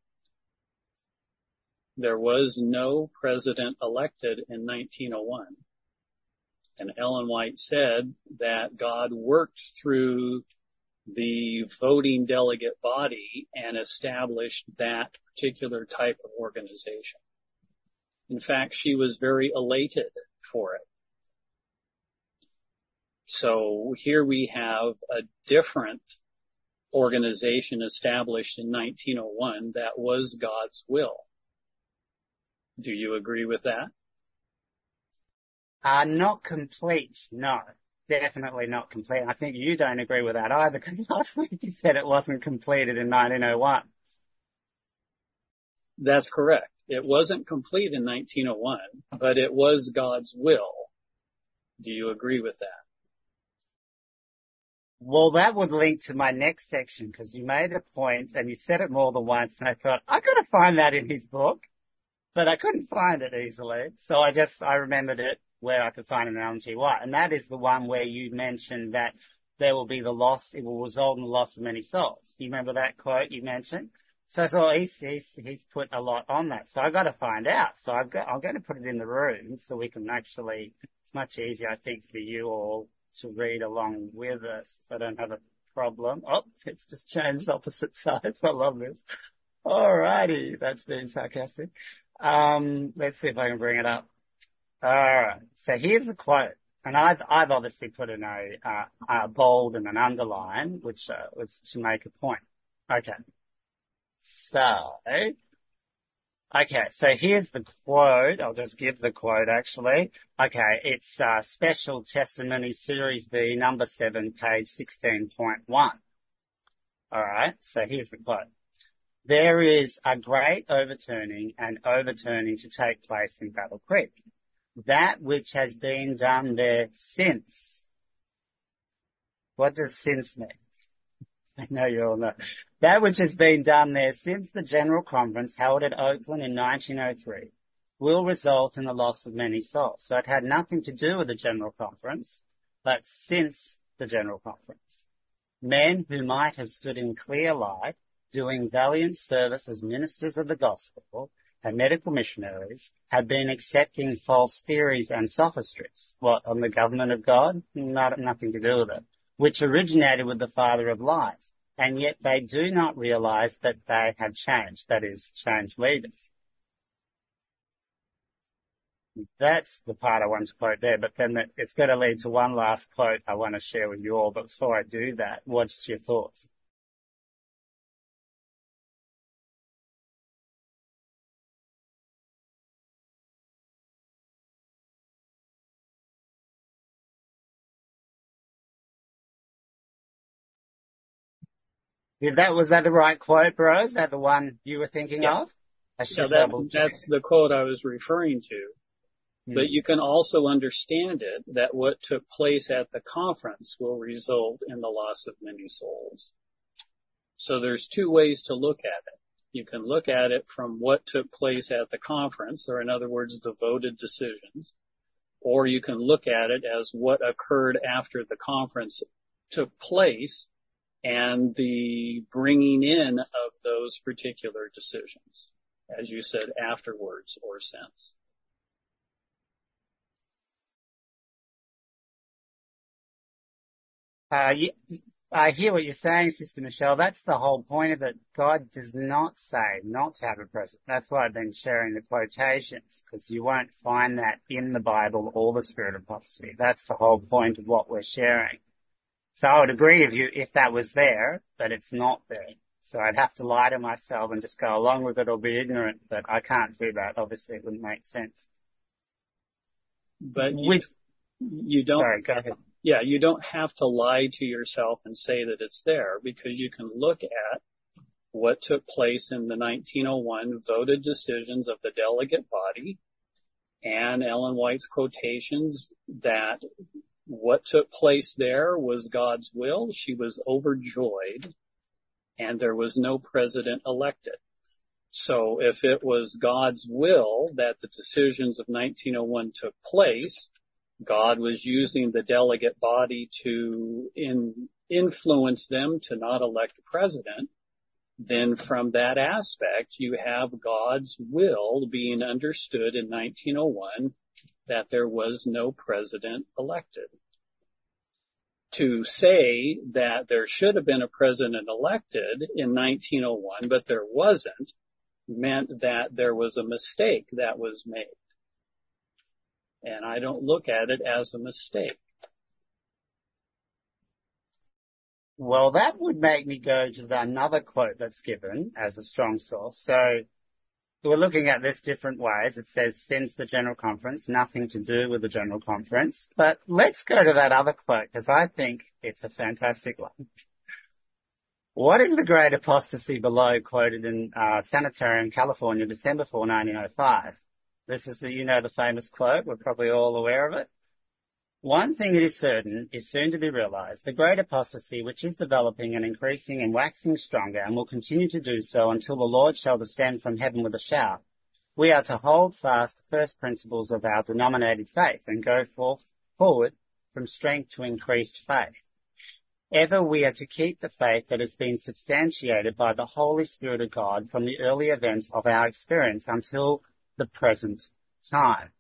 There was no president elected in nineteen oh one. And Ellen White said that God worked through the voting delegate body and established that particular type of organization. In fact, she was very elated for it. So here we have a different organization established in nineteen oh one that was God's will. Do you agree with that? Uh, not complete, no. Definitely not complete. I think you don't agree with that either, because last week you said it wasn't completed in nineteen oh one. That's correct. It wasn't complete in nineteen oh one, but it was God's will. Do you agree with that? Well, that would link to my next section, because you made a point and you said it more than once, and I thought, I got to find that in his book, but I couldn't find it easily. So I just, I remembered it where I could find an L N G Y. And that is the one where you mentioned that there will be the loss, it will result in the loss of many souls. You remember that quote you mentioned? So I thought he's, he's, he's put a lot on that. So I've got to find out. So I've got, I'm going to put it in the room so we can actually, it's much easier, I think, for you all to read along with us. I don't have a problem. Oh, it's just changed opposite sides. I love this. Alrighty. That's being sarcastic. Um, let's see if I can bring it up. Alright. So here's the quote. And I've, I've obviously put in a, uh, a bold and an underline, which, uh, was to make a point. Okay. So, okay, so here's the quote. I'll just give the quote actually. Okay, it's uh, Special Testimony Series B, number seven, page sixteen point one. Alright, so here's the quote. There is a great overturning and overturning to take place in Battle Creek. That which has been done there since. What does since mean? I know you all know. That which has been done there since the General Conference held at Oakland in nineteen oh three will result in the loss of many souls. So it had nothing to do with the General Conference, but since the General Conference. Men who might have stood in clear light, doing valiant service as ministers of the gospel and medical missionaries, have been accepting false theories and sophistries. What, on the government of God? Not, nothing to do with it. Which originated with the father of lies, and yet they do not realize that they have changed, that is, changed leaders. That's the part I want to quote there, but then it's going to lead to one last quote I want to share with you all, but before I do that, what's your thoughts? Did that, was that the right quote, bro? Is that the one you were thinking Yeah. of? I Yeah, should that, double check. that's the quote I was referring to. Hmm. But you can also understand it that what took place at the conference will result in the loss of many souls. So there's two ways to look at it. You can look at it from what took place at the conference, or in other words, the voted decisions, or you can look at it as what occurred after the conference took place and the bringing in of those particular decisions, as you said, afterwards or since. Uh, you, I hear what you're saying, Sister Michelle. That's the whole point of it. God does not say not to have a president. That's why I've been sharing the quotations, because you won't find that in the Bible or the Spirit of Prophecy. That's the whole point of what we're sharing. So I would agree with you if that was there, but it's not there. So I'd have to lie to myself and just go along with it or be ignorant, but I can't do that. Obviously, it wouldn't make sense. But With, you, you don't, sorry, go ahead. yeah, you don't have to lie to yourself and say that it's there, because you can look at what took place in the nineteen oh one voted decisions of the delegate body and Ellen White's quotations that what took place there was God's will. She was overjoyed, and there was no president elected. So if it was God's will that the decisions of nineteen oh one took place, God was using the delegate body to in, influence them to not elect a president, then from that aspect, you have God's will being understood in nineteen oh one that there was no president elected. To say that there should have been a president elected in nineteen oh one, but there wasn't, meant that there was a mistake that was made. And I don't look at it as a mistake. Well, that would make me go to the, another quote that's given as a strong source. So we're looking at this different ways. It says, since the General Conference, nothing to do with the General Conference. But let's go to that other quote, because I think it's a fantastic one. What is the great apostasy below, quoted in uh, Sanitarium, California, December fourth, nineteen oh five? This is, the, you know, the famous quote. We're probably all aware of it. One thing it is certain is soon to be realized, the great apostasy which is developing and increasing and waxing stronger and will continue to do so until the Lord shall descend from heaven with a shout. We are to hold fast the first principles of our denominated faith and go forth, forward from strength to increased faith. Ever we are to keep the faith that has been substantiated by the Holy Spirit of God from the early events of our experience until the present time.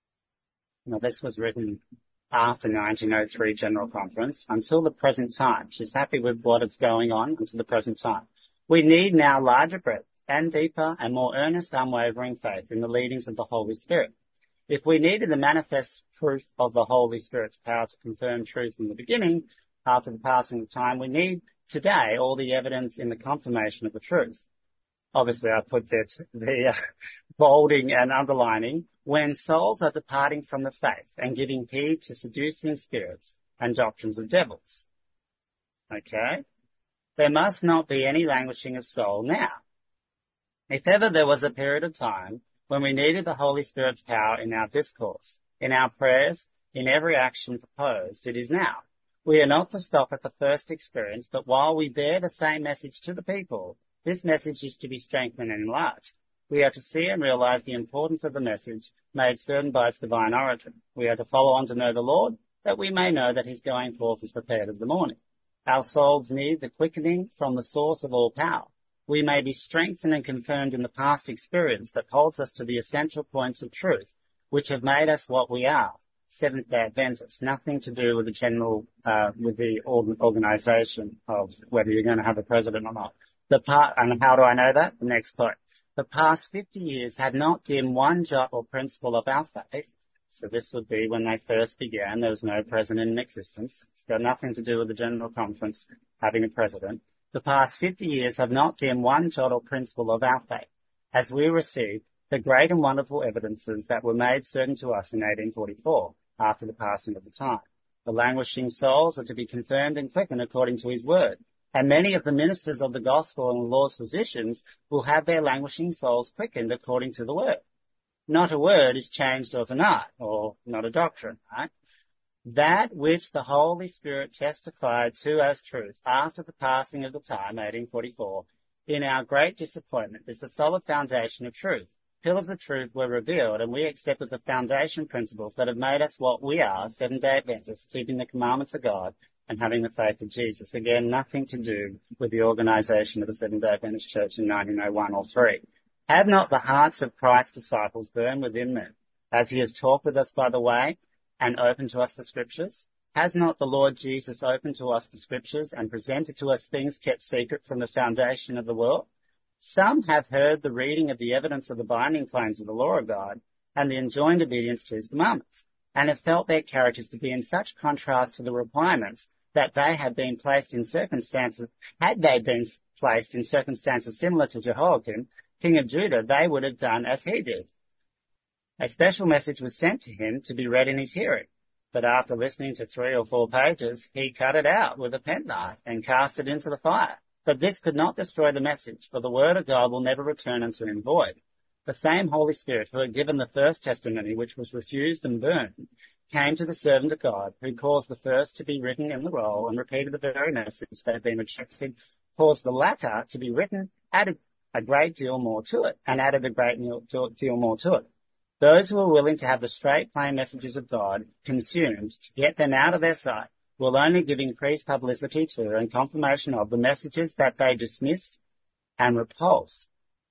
Now, this was written after nineteen oh three General Conference, until the present time. She's happy with what is going on until the present time. We need now larger breadth and deeper and more earnest, unwavering faith in the leadings of the Holy Spirit. If we needed the manifest proof of the Holy Spirit's power to confirm truth in the beginning, after the passing of time, we need today all the evidence in the confirmation of the truth. Obviously, I put that the uh, bolding and underlining, when souls are departing from the faith and giving heed to seducing spirits and doctrines of devils. Okay? There must not be any languishing of soul now. If ever there was a period of time when we needed the Holy Spirit's power in our discourse, in our prayers, in every action proposed, it is now. We are not to stop at the first experience, but while we bear the same message to the people, this message is to be strengthened and enlarged. We are to see and realize the importance of the message made certain by its divine origin. We are to follow on to know the Lord, that we may know that his going forth is prepared as the morning. Our souls need the quickening from the source of all power. We may be strengthened and confirmed in the past experience that holds us to the essential points of truth, which have made us what we are, Seventh-day Adventists. Nothing to do with the general, uh, with the organization of whether you're going to have a president or not. The part, and how do I know that? The next quote. The past fifty years have not dimmed one jot or principle of our faith. So this would be when they first began. There was no president in existence. It's got nothing to do with the General Conference having a president. The past fifty years have not dimmed one jot or principle of our faith, as we received the great and wonderful evidences that were made certain to us in eighteen forty-four, after the passing of the time. The languishing souls are to be confirmed and quickened according to his word. And many of the ministers of the gospel and the Lord's physicians will have their languishing souls quickened according to the word. Not a word is changed or denied, or not a doctrine, right? That which the Holy Spirit testified to as truth after the passing of the time, eighteen forty-four, in our great disappointment is the solid foundation of truth. Pillars of truth were revealed, and we accepted the foundation principles that have made us what we are, Seventh-day Adventists, keeping the commandments of God and having the faith of Jesus. Again, nothing to do with the organization of the Seventh-day Adventist Church in nineteen oh one or three. Have not the hearts of Christ's disciples burned within them, as he has talked with us by the way and opened to us the Scriptures? Has not the Lord Jesus opened to us the Scriptures and presented to us things kept secret from the foundation of the world? Some have heard the reading of the evidence of the binding claims of the law of God and the enjoined obedience to his commandments, and have felt their characters to be in such contrast to the requirements that they had been placed in circumstances, had they been placed in circumstances similar to Jehoiakim, king of Judah, they would have done as he did. A special message was sent to him to be read in his hearing, but after listening to three or four pages, he cut it out with a penknife and cast it into the fire. But this could not destroy the message, for the word of God will never return unto him void. The same Holy Spirit who had given the first testimony, which was refused and burned, came to the servant of God, who caused the first to be written in the roll and repeated the very message that had been rejected, caused the latter to be written, added a great deal more to it, and added a great deal more to it. Those who are willing to have the straight, plain messages of God consumed to get them out of their sight will only give increased publicity to and confirmation of the messages that they dismissed and repulsed.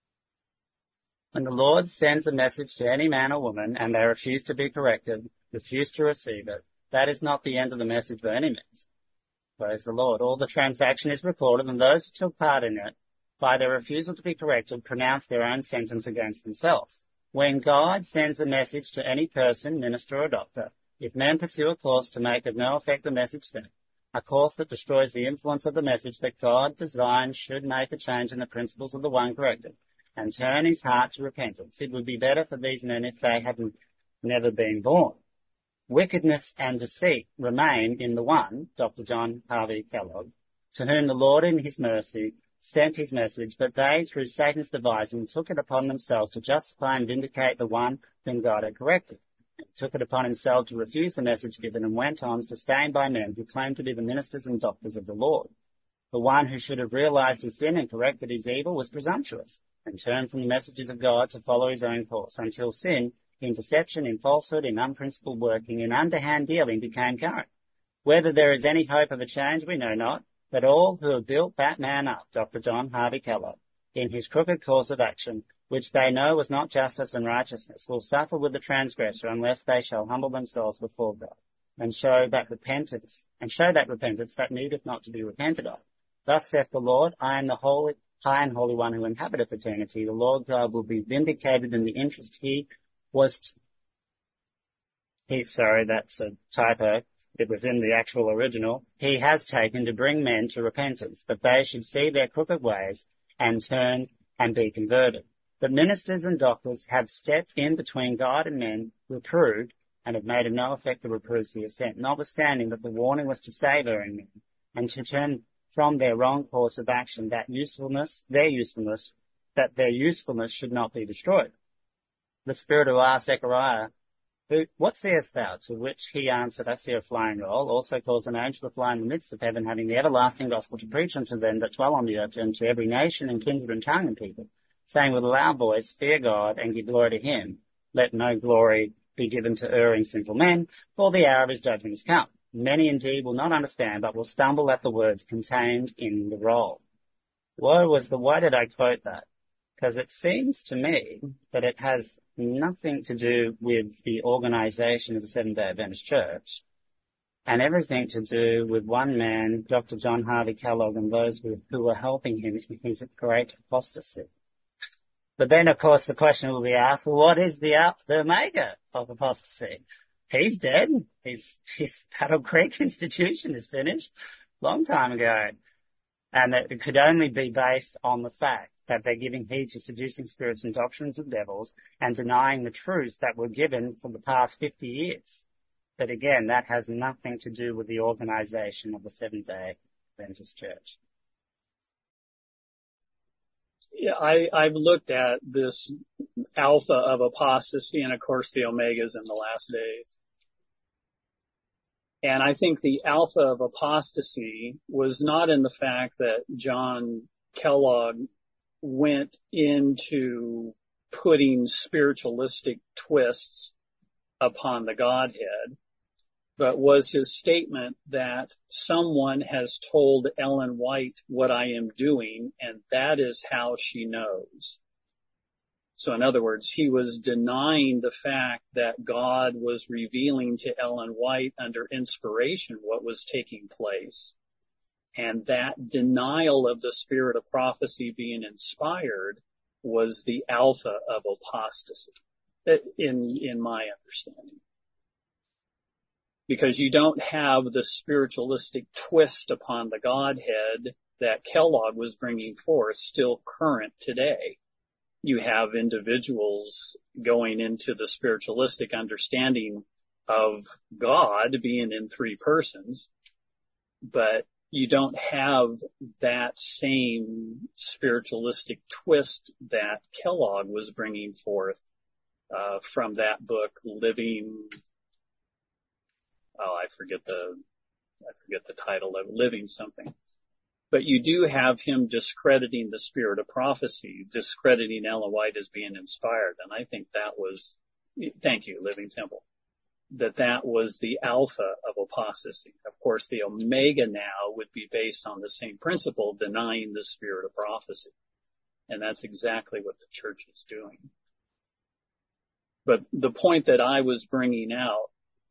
When the Lord sends a message to any man or woman and they refuse to be corrected, refuse to receive it, that is not the end of the message by any means. Praise the Lord. All the transaction is recorded, and those who took part in it, by their refusal to be corrected, pronounce their own sentence against themselves. When God sends a message to any person, minister or doctor, if men pursue a course to make of no effect the message sent, a course that destroys the influence of the message that God designed should make a change in the principles of the one corrected and turn his heart to repentance. It would be better for these men if they hadn't never been born. Wickedness and deceit remain in the one, Doctor John Harvey Kellogg, to whom the Lord in his mercy sent his message, but they, through Satan's devising, took it upon themselves to justify and vindicate the one whom God had corrected. He took it upon himself to refuse the message given and went on, sustained by men who claimed to be the ministers and doctors of the Lord. The one who should have realized his sin and corrected his evil was presumptuous and turned from the messages of God to follow his own course until sin, in deception, in falsehood, in unprincipled working, in underhand dealing became current. Whether there is any hope of a change, we know not, but all who have built that man up, Doctor John Harvey Kellogg, in his crooked course of action, which they know was not justice and righteousness, will suffer with the transgressor unless they shall humble themselves before God and show that repentance, and show that repentance that needeth not to be repented of. Thus saith the Lord, I am the holy, high and holy one who inhabiteth eternity. The Lord God will be vindicated in the interest he was, t- he, sorry, that's a typo. It was in the actual original. He has taken to bring men to repentance, that they should see their crooked ways and turn and be converted. But ministers and doctors have stepped in between God and men, reproved, and have made of no effect the reproofs he has sent, notwithstanding that the warning was to save erring men, and to turn from their wrong course of action, that usefulness, their usefulness, that their usefulness should not be destroyed. The Spirit who asked Zechariah, who, what seest thou? To which he answered, I see a flying roll, also caused an angel to fly in the midst of heaven, having the everlasting gospel to preach unto them that dwell on the earth, and to every nation and kindred and tongue and people, saying with a loud voice, fear God and give glory to him. Let no glory be given to erring sinful men, for the hour of his judgment is come. Many indeed will not understand, but will stumble at the words contained in the roll. Why was the, why did I quote that? Because it seems to me that it has nothing to do with the organization of the Seventh-day Adventist Church and everything to do with one man, Doctor John Harvey Kellogg, and those who, who were helping him in his great apostasy. But then, of course, the question will be asked, well, what is the Alpha, the Omega of apostasy? He's dead. His, his Battle Creek institution is finished long time ago. And that it could only be based on the fact that they're giving heed to seducing spirits and doctrines of devils and denying the truths that were given for the past fifty years. But again, that has nothing to do with the organization of the Seventh-day Adventist Church. Yeah, I, I've looked at this alpha of apostasy and, of course, the omegas in the last days. And I think the alpha of apostasy was not in the fact that John Kellogg went into putting spiritualistic twists upon the Godhead, but was his statement that someone has told Ellen White what I am doing, and that is how she knows. So in other words, he was denying the fact that God was revealing to Ellen White under inspiration what was taking place. And that denial of the spirit of prophecy being inspired was the alpha of apostasy, in, in my understanding. Because you don't have the spiritualistic twist upon the Godhead that Kellogg was bringing forth still current today. You have individuals going into the spiritualistic understanding of God being in three persons, but you don't have that same spiritualistic twist that Kellogg was bringing forth uh, from that book, Living. Oh, I forget the I forget the title of Living something. But you do have him discrediting the spirit of prophecy, discrediting Ellen White as being inspired, and I think that was, thank you, Living Temple, that that was the alpha of apostasy. Of course, the omega now would be based on the same principle, denying the spirit of prophecy. And that's exactly what the church is doing. But the point that I was bringing out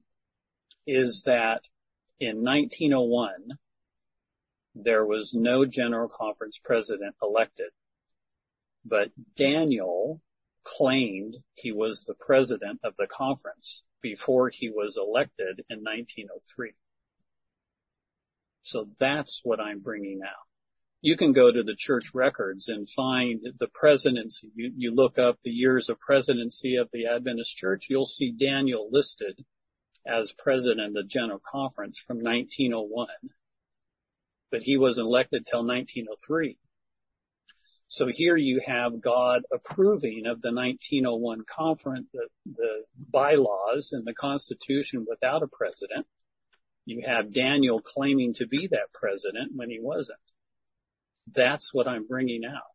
is that in nineteen oh one, there was no General Conference president elected, but Daniel claimed he was the president of the conference before he was elected in nineteen oh three. So that's what I'm bringing out. You can go to the church records and find the presidency. You, you look up the years of presidency of the Adventist Church, you'll see Daniel listed as president of the General Conference from nineteen oh one. But he wasn't elected till nineteen oh three. So here you have God approving of the nineteen oh one conference, the, the bylaws and the Constitution without a president. You have Daniel claiming to be that president when he wasn't. That's what I'm bringing out.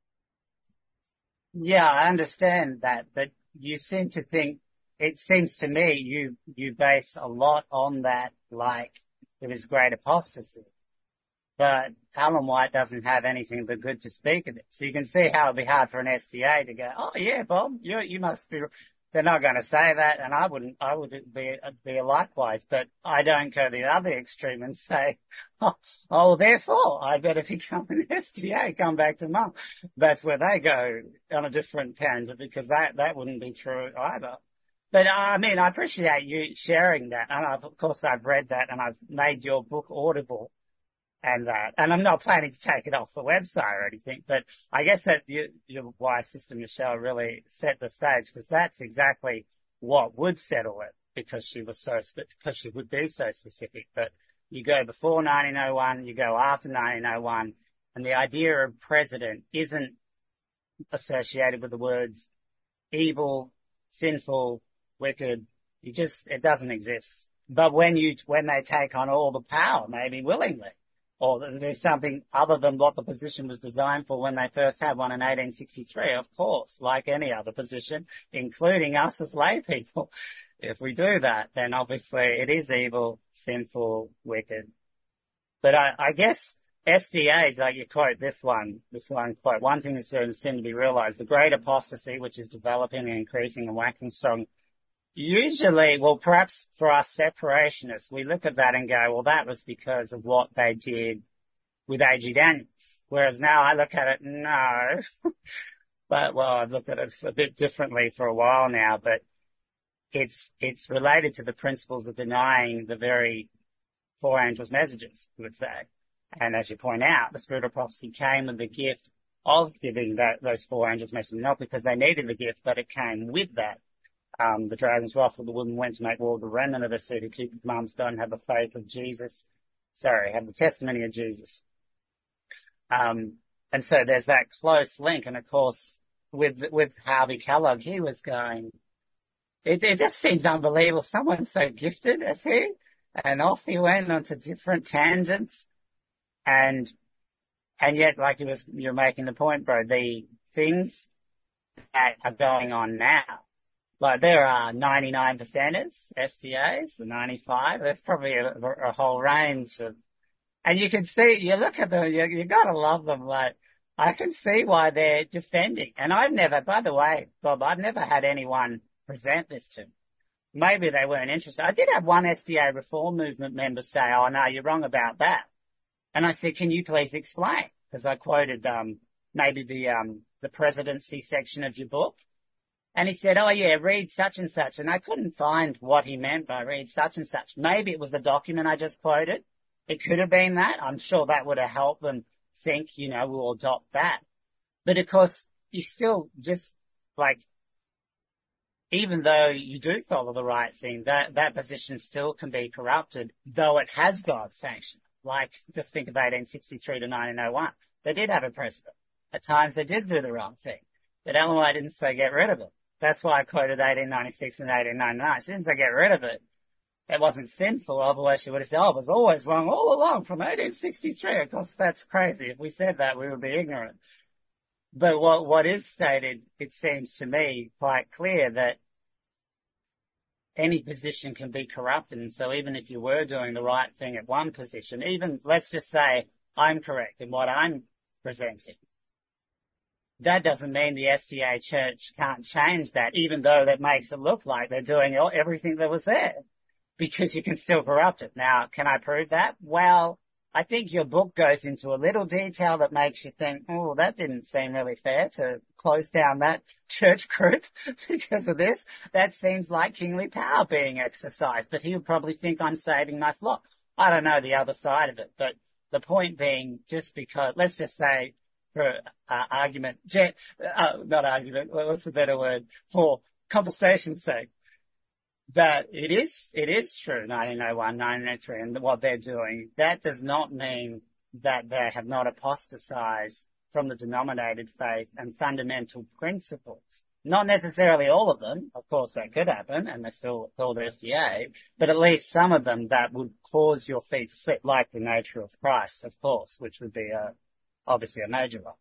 Yeah, I understand that, but you seem to think, it seems to me you, you base a lot on that, like it was great apostasy. But Ellen White doesn't have anything but good to speak of it. So you can see how it'd be hard for an S D A to go, oh yeah, Bob, you, you must be, they're not going to say that, and I wouldn't, I would be, be likewise, but I don't go to the other extreme and say, oh, oh therefore, I better become an S D A, come back to mum. That's where they go on a different tangent, because that, that wouldn't be true either. But I mean, I appreciate you sharing that, and I've, of course I've read that, and I've made your book audible and that, and I'm not planning to take it off the website or anything, but I guess that you, your wise sister Michelle really set the stage, because that's exactly what would settle it, because she was so, because she would be so specific. But you go before nineteen oh one, you go after nineteen oh one, and the idea of president isn't associated with the words evil, sinful, wicked. You just, it doesn't exist. But when you, when they take on all the power, maybe willingly, or there's something other than what the position was designed for when they first had one in eighteen sixty-three, of course, like any other position, including us as lay people. If we do that, then obviously it is evil, sinful, wicked. But I, I guess S D As, like you quote this one, this one quote, one thing that's soon to be realized, the great apostasy, which is developing and increasing and waxing strong, usually, well, perhaps for us separationists, we look at that and go, well, that was because of what they did with A G Daniels. Whereas now I look at it, no. But, well, I've looked at it a bit differently for a while now, but it's, it's related to the principles of denying the very four angels' messages, you would say. And as you point out, the spirit of prophecy came with the gift of giving that, those four angels' messages, not because they needed the gift, but it came with that. Um, the dragon's wrath of the woman went to make war with the remnant of the seed who keep the commandments of God and have the faith of Jesus. Sorry, have the testimony of Jesus. Um, and so there's that close link. And of course, with, with Harvey Kellogg, he was going, it, it just seems unbelievable. Someone so gifted as he, and off he went onto different tangents. And, and yet, like you was, you're making the point, bro, the things that are going on now, like there are ninety-nine percenters, S T As, the ninety-five. There's probably a, a whole range of, and you can see, you look at them, you, you gotta love them. Like, I can see why they're defending. And I've never, by the way, Bob, I've never had anyone present this to me. Maybe they weren't interested. I did have one S D A Reform Movement member say, oh no, you're wrong about that. And I said, can you please explain? Because I quoted, um, maybe the, um, the presidency section of your book. And he said, oh yeah, read such and such. And I couldn't find what he meant by read such and such. Maybe it was the document I just quoted. It could have been that. I'm sure that would have helped them think, you know, we'll adopt that. But of course, you still just like, even though you do follow the right thing, that, that position still can be corrupted, though it has God's sanction. Like, just think of eighteen sixty-three to nineteen oh one. They did have a president. At times they did do the wrong thing. But Ellen White didn't say get rid of it. That's why I quoted eighteen ninety-six and eighteen ninety-nine. She didn't say get rid of it. It wasn't sinful, otherwise she would have said, oh, it was always wrong all along from eighteen sixty-three. Of course, that's crazy. If we said that, we would be ignorant. But what, what is stated, it seems to me quite clear that any position can be corrupted. And so even if you were doing the right thing at one position, even, let's just say I'm correct in what I'm presenting, that doesn't mean the S D A Church can't change that, even though that makes it look like they're doing everything that was there, because you can still corrupt it. Now, can I prove that? Well, I think your book goes into a little detail that makes you think, oh, that didn't seem really fair to close down that church group because of this. That seems like kingly power being exercised, but he would probably think I'm saving my flock. I don't know the other side of it, but the point being, just because, let's just say, for uh, argument, uh, not argument, what's a better word, for conversation's sake, that it is, it is true, nineteen oh one, nineteen oh three, and what they're doing. That does not mean that they have not apostatized from the denominated faith and fundamental principles. Not necessarily all of them, of course that could happen, and they're still called S D A, but at least some of them that would cause your feet to slip, like the nature of Christ, of course, which would be a, obviously a major one.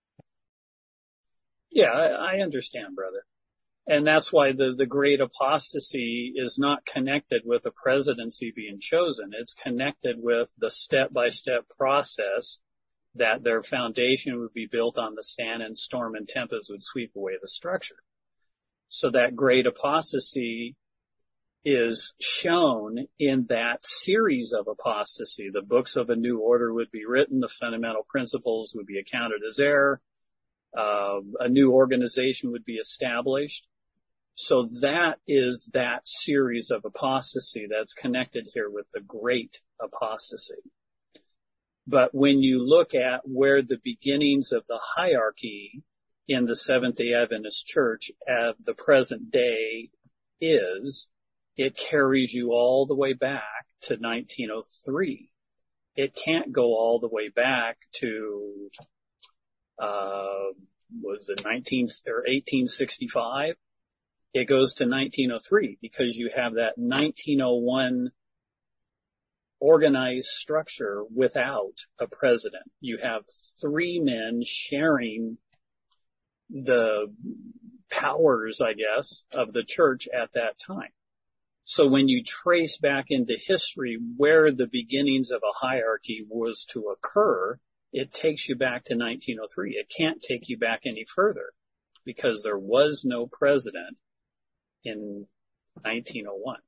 Yeah, I, I understand, brother. And that's why the, the great apostasy is not connected with a presidency being chosen. It's connected with the step-by-step process that their foundation would be built on the sand, and storm and tempest would sweep away the structure. So that great apostasy is shown in that series of apostasy. The books of a new order would be written. The fundamental principles would be accounted as error. Uh, a new organization would be established. So that is that series of apostasy that's connected here with the great apostasy. But when you look at where the beginnings of the hierarchy in the Seventh-day Adventist Church at the present day is, it carries you all the way back to nineteen oh three. It can't go all the way back to, uh, was it nineteen or eighteen sixty-five? It goes to nineteen oh three because you have that nineteen oh one organized structure without a president. You have three men sharing the powers, I guess, of the church at that time. So when you trace back into history where the beginnings of a hierarchy was to occur, it takes you back to nineteen oh three. It can't take you back any further because there was no president in nineteen oh one.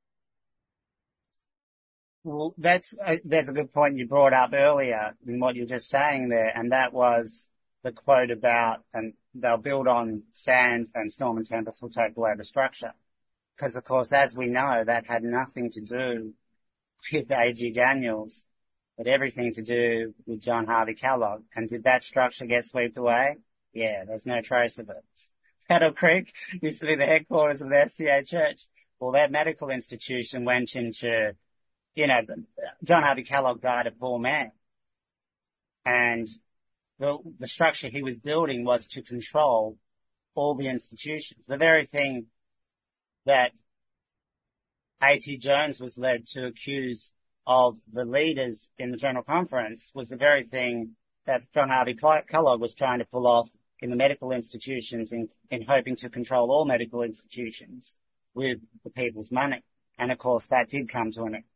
Well, that's, uh, there's a good point you brought up earlier in what you were just saying there, and that was the quote about, and they'll build on sand and storm and tempest will take away the structure. Because of course, as we know, that had nothing to do with A G Daniels, but everything to do with John Harvey Kellogg. And did that structure get swept away? Yeah, there's no trace of it. Battle Creek used to be the headquarters of the S D A Church. Well, that medical institution went into, you know, John Harvey Kellogg died a poor man. And the, the structure he was building was to control all the institutions. The very thing that A T Jones was led to accuse of the leaders in the General Conference was the very thing that John Harvey Kellogg was trying to pull off in the medical institutions in, in hoping to control all medical institutions with the people's money. And of course that did come to an end.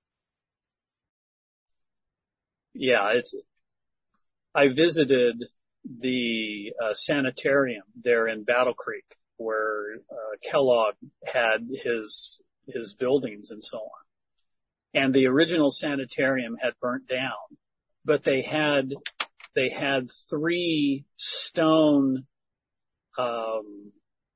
Yeah, it's, I visited the uh, sanitarium there in Battle Creek where uh, Kellogg had his, his buildings and so on. And the original sanitarium had burnt down, but they had, they had three stone, um,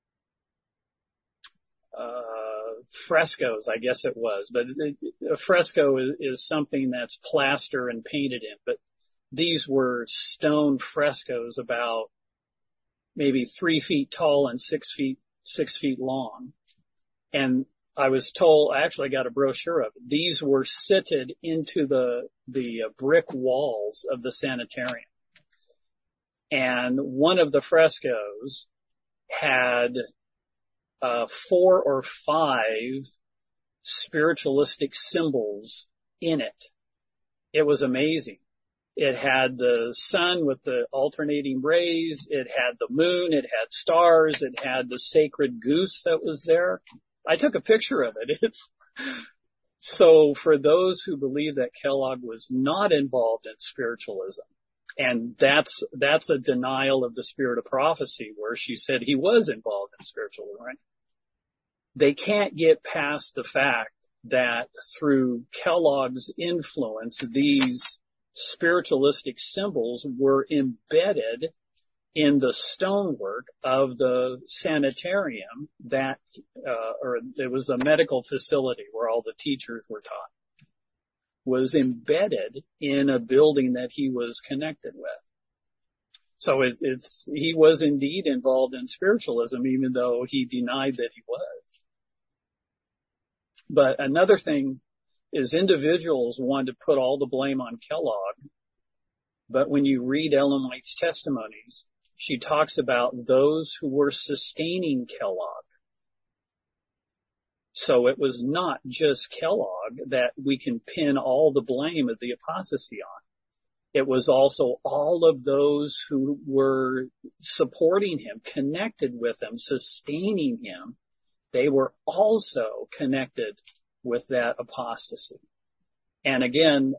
uh, frescoes, I guess it was, but it, a fresco is, is something that's plaster and painted in, but these were stone frescoes about maybe three feet tall and six feet, six feet long. And I was told, I actually got a brochure of it. These were sitted into the, the uh, brick walls of the sanitarium. And one of the frescoes had, uh, four or five spiritualistic symbols in it. It was amazing. It had the sun with the alternating rays. It had the moon. It had stars. It had the sacred goose that was there. I took a picture of it. It's so for those who believe that Kellogg was not involved in spiritualism, and that's, that's a denial of the spirit of prophecy where she said he was involved in spiritualism, right? They can't get past the fact that through Kellogg's influence, these spiritualistic symbols were embedded in the stonework of the sanitarium that, uh, or it was a medical facility where all the teachers were taught. was embedded in a building that he was connected with. So it's, it's, he was indeed involved in spiritualism, even though he denied that he was. But another thing is individuals wanted to put all the blame on Kellogg. But when you read Ellen White's testimonies, she talks about those who were sustaining Kellogg. So it was not just Kellogg that we can pin all the blame of the apostasy on. It was also all of those who were supporting him, connected with him, sustaining him. They were also connected with that apostasy. And again,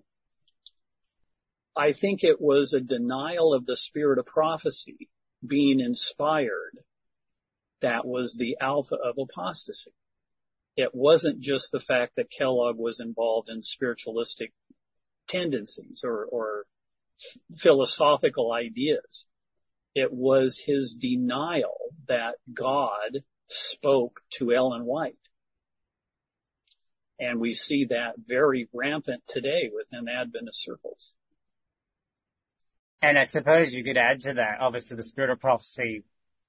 I think it was a denial of the spirit of prophecy being inspired that was the alpha of apostasy. It wasn't just the fact that Kellogg was involved in spiritualistic tendencies or, or philosophical ideas. It was his denial that God spoke to Ellen White. And we see that very rampant today within Adventist circles. And I suppose you could add to that, obviously the spirit of prophecy,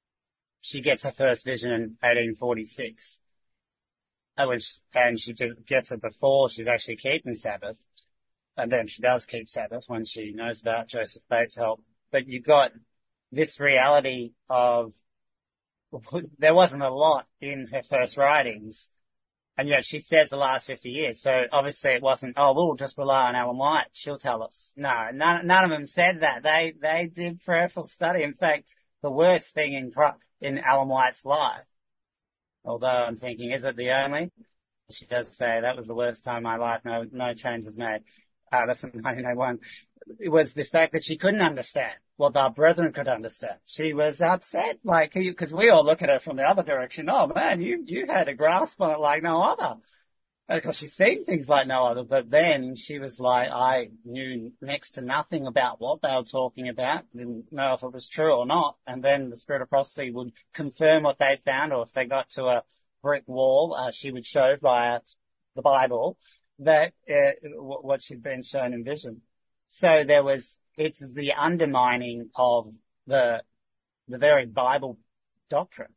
she gets her first vision in eighteen forty-six. Which, and she gets it before she's actually keeping Sabbath. And then she does keep Sabbath when she knows about Joseph Bates' help. But you've got this reality of, there wasn't a lot in her first writings. And yet she says the last fifty years. So obviously it wasn't, oh, we'll just rely on Ellen White. She'll tell us. No, none, none of them said that. They, they did prayerful study. In fact, the worst thing in, in Ellen White's life, although I'm thinking, is it the only? She does say that was the worst time in my life. No, no change was made. Uh, that's in nineteen oh one. It was the fact that she couldn't understand what our brethren could understand. She was upset, like, because we all look at her from the other direction. Oh man, you, you had a grasp on it like no other. Because she's seen things like no other. But then she was like, I knew next to nothing about what they were talking about. Didn't know if it was true or not. And then the spirit of prophecy would confirm what they found, or if they got to a brick wall, uh, she would show via the Bible that uh, what she'd been shown in vision. So there was, it's the undermining of the the very Bible doctrine.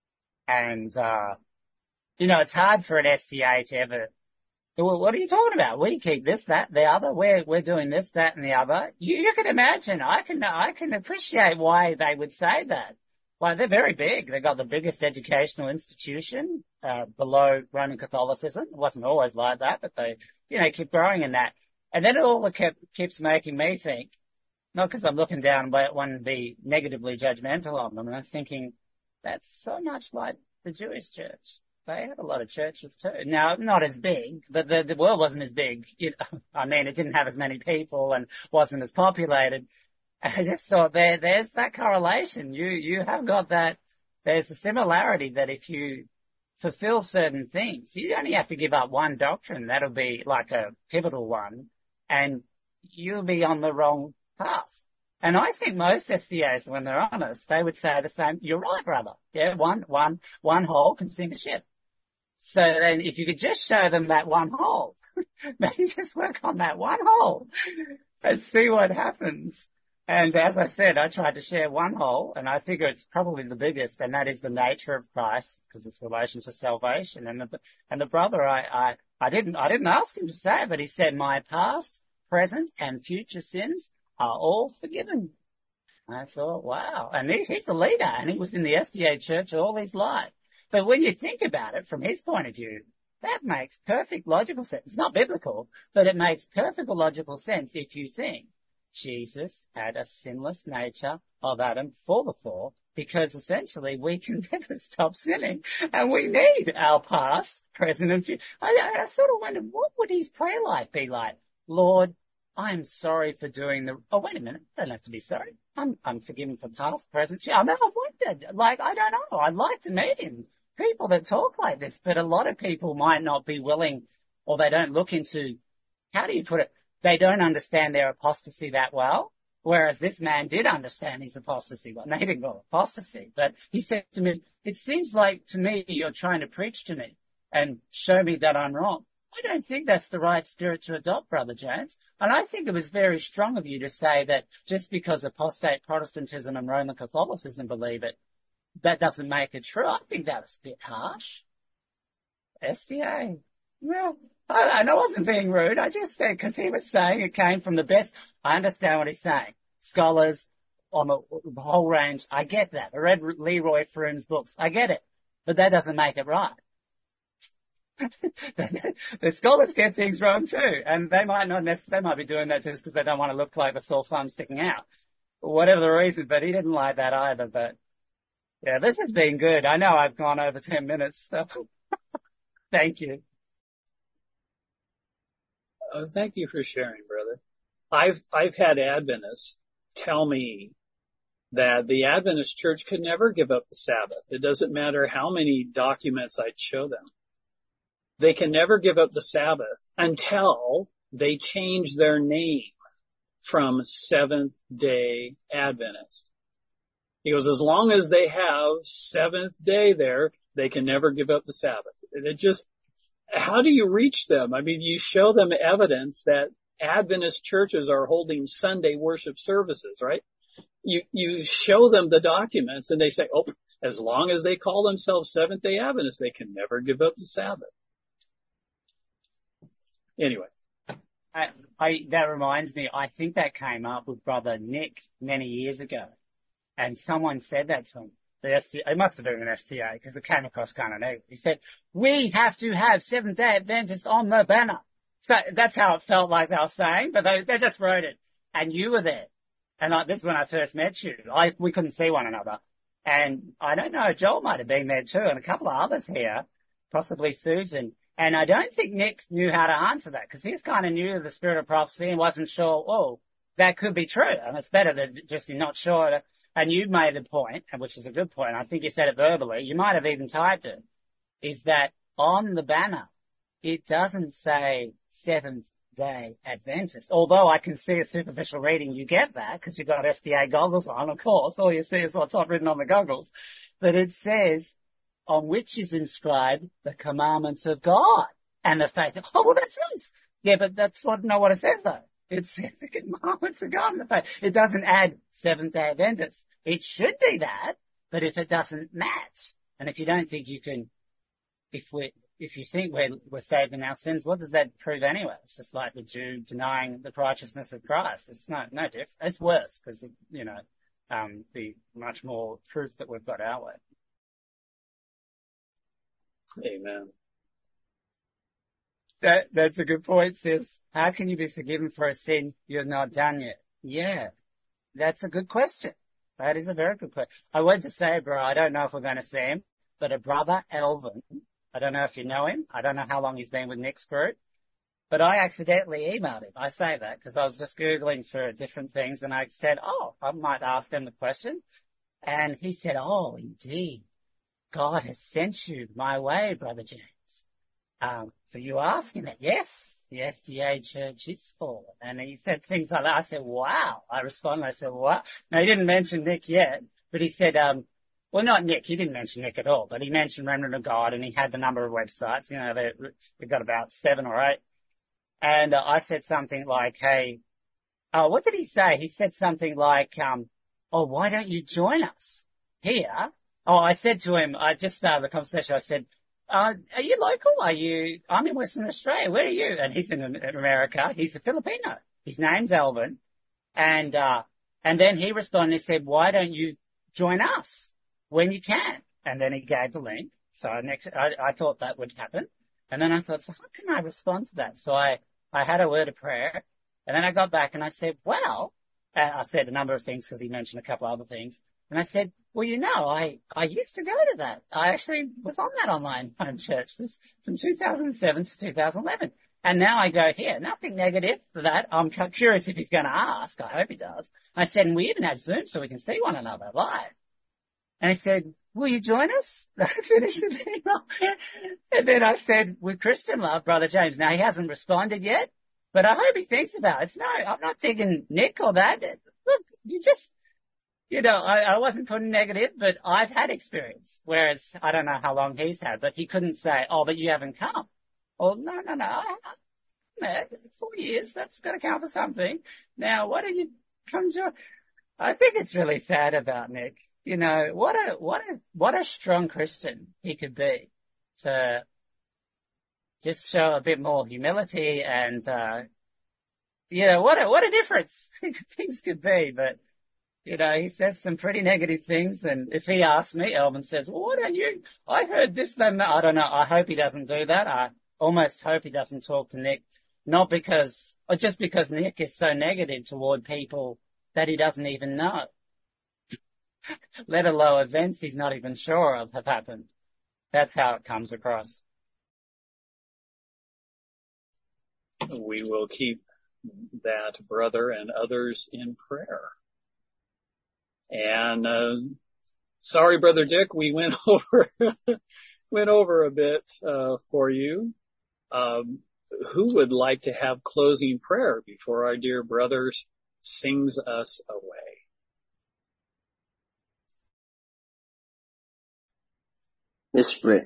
And, uh, you know, it's hard for an S C A to ever, well, what are you talking about? We keep this, that, the other. We're, we're doing this, that, and the other. You, you can imagine. I can, I can appreciate why they would say that. Like, they're very big. They've got the biggest educational institution, uh, below Roman Catholicism. It wasn't always like that, but they, you know, keep growing in that. And then it all kept, keeps making me think, not because I'm looking down but want to be negatively judgmental of them. And I'm thinking, that's so much like the Jewish church. They had a lot of churches too. Now, not as big, but the, the world wasn't as big. You know, I mean, it didn't have as many people and wasn't as populated. I just thought there, there's that correlation. You, you have got that, there's a similarity that if you fulfill certain things, you only have to give up one doctrine. That'll be like a pivotal one, and you'll be on the wrong path. And I think most S C As, when they're honest, they would say the same. You're right, brother. Yeah, one, one, one hole can sink a ship. So then if you could just show them that one hole, maybe just work on that one hole and see what happens. And as I said, I tried to share one hole, and I think it's probably the biggest, and that is the nature of Christ, because it's relation to salvation. And the, and the brother, I, I, I didn't, I didn't ask him to say it, but he said, my past, present, and future sins are all forgiven. And I thought, wow. And he, he's a leader, and he was in the S D A church all his life. But when you think about it from his point of view, that makes perfect logical sense. It's not biblical, but it makes perfect logical sense if you think Jesus had a sinless nature of Adam for the fall, because essentially we can never stop sinning, and we need our past, present, and future. I, I sort of wondered, what would his prayer life be like? Lord, I'm sorry for doing the, oh, wait a minute, I don't have to be sorry. I'm, I'm forgiven for past, present, future. I mean, I wondered, like, I don't know, I'd like to meet him. People that talk like this, but a lot of people might not be willing, or they don't look into, how do you put it? They don't understand their apostasy that well, whereas this man did understand his apostasy. Well, they didn't call it apostasy, but he said to me, it seems like to me you're trying to preach to me and show me that I'm wrong. I don't think that's the right spirit to adopt, Brother James. And I think it was very strong of you to say that just because apostate Protestantism and Roman Catholicism believe it, that doesn't make it true. I think that was a bit harsh. S D A. Well, I, and I wasn't being rude. I just said, because he was saying it came from the best. I understand what he's saying. Scholars on the, the whole range. I get that. I read Leroy Froome's books. I get it. But that doesn't make it right. The scholars get things wrong too. And they might not necessarily, they might be doing that just because they don't want to look like a sore thumb sticking out. Whatever the reason, but he didn't like that either. But yeah, this has been good. I know I've gone over ten minutes. So thank you. Uh, thank you for sharing, brother. I've, I've had Adventists tell me that the Adventist church could never give up the Sabbath. It doesn't matter how many documents I'd show them. They can never give up the Sabbath until they change their name from Seventh-day Adventist. He goes, as long as they have Seventh Day there, they can never give up the Sabbath. It just, how do you reach them? I mean, you show them evidence that Adventist churches are holding Sunday worship services, right? You, you show them the documents and they say, oh, as long as they call themselves Seventh-day Adventists, they can never give up the Sabbath. Anyway. I, I, that reminds me, I think that came up with Brother Nick many years ago. And someone said that to him. The S T A, it must have been an S T A because it came across kind of negative. He said, we have to have Seventh-day Adventists on the banner. So that's how it felt like they were saying, but they, they just wrote it. And you were there. And I, this is when I first met you. I, we couldn't see one another. And I don't know, Joel might have been there too, and a couple of others here, possibly Susan. And I don't think Nick knew how to answer that because he's kind of new to the spirit of prophecy and wasn't sure, oh, that could be true. And it's better than just you're not sure. And you made the point, which is a good point. I think you said it verbally. You might have even typed it, is that on the banner, it doesn't say Seventh-day Adventist. Although I can see a superficial reading, you get that because you've got S D A goggles on, of course. All you see is what's not written on the goggles. But it says, on which is inscribed the commandments of God and the faith. Oh, well, that's nice. Yeah, but that's what, not what it says though. It says the commandments of God and the faith. It doesn't add Seventh-day Adventists. It should be that, but if it doesn't match, and if you don't think you can, if we, if you think we're, we're saved in our sins, what does that prove anyway? It's just like the Jew denying the righteousness of Christ. It's no, no different. It's worse because, you know, um, the much more truth that we've got our way. Amen. That, that's a good point, sis. How can you be forgiven for a sin you've not done yet? Yeah, that's a good question. That is a very good question. I went to say, bro, I don't know if we're going to see him, but a brother, Elvin, I don't know if you know him. I don't know how long he's been with Nick's group, but I accidentally emailed him. I say that because I was just Googling for different things and I said, oh, I might ask them the question. And he said, oh, indeed. God has sent you my way, Brother James. Um, for you asking that. Yes, the S D A church is fallen. And he said things like that. I said, wow. I responded, I said, what? Now, he didn't mention Nick yet, but he said, um, well, not Nick. He didn't mention Nick at all, but he mentioned Remnant of God and he had the number of websites. You know, they, they've got about seven or eight. And uh, I said something like, hey, oh, what did he say? He said something like, um, oh, why don't you join us here? Oh, I said to him, I just started the conversation. I said, uh, are you local? Are you, I'm in Western Australia. Where are you? And he's in America. He's a Filipino. His name's Elvin. And, uh, and then he responded and said, why don't you join us when you can? And then he gave the link. So next, I, I thought that would happen. And then I thought, so how can I respond to that? So I, I had a word of prayer and then I got back and I said, well, and I said a number of things because he mentioned a couple of other things. And I said, well, you know, I, I used to go to that. I actually was on that online home church from two thousand seven to two thousand eleven. And now I go here. Nothing negative for that. I'm curious if he's going to ask. I hope he does. I said, and we even had Zoom so we can see one another live. And he said, will you join us? I finished the email. And then I said, with Christian love, Brother James. Now, he hasn't responded yet, but I hope he thinks about it. No, I'm not digging Nick or that. Look, you just... You know, I, I wasn't putting negative, but I've had experience, whereas I don't know how long he's had, but he couldn't say, oh, but you haven't come. Or, no, no, no, no, four years, that's got to count for something. Now, what have you come to? I think it's really sad about Nick. You know, what a, what a, what a strong Christian he could be to just show a bit more humility and, uh, yeah, what a, what a difference things could be. But, you know, he says some pretty negative things. And if he asks me, Elvin says, well, why don't you, I heard this, then I don't know. I hope he doesn't do that. I almost hope he doesn't talk to Nick, not because, or just because Nick is so negative toward people that he doesn't even know, let alone events he's not even sure of have happened. That's how it comes across. We will keep that brother and others in prayer. And uh, sorry, Brother Dick, we went over went over a bit uh, for you. Um, who would like to have closing prayer before our dear brother sings us away? Let's pray.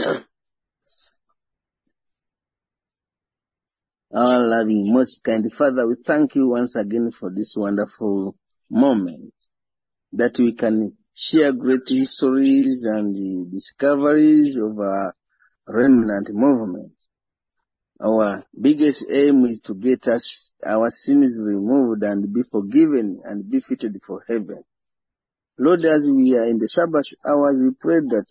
Our loving, most kind Father, we thank you once again for this wonderful moment that we can share great histories and the discoveries of our remnant movement. Our biggest aim is to get us our sins removed and be forgiven and be fitted for heaven. Lord, as we are in the Sabbath hours, we pray that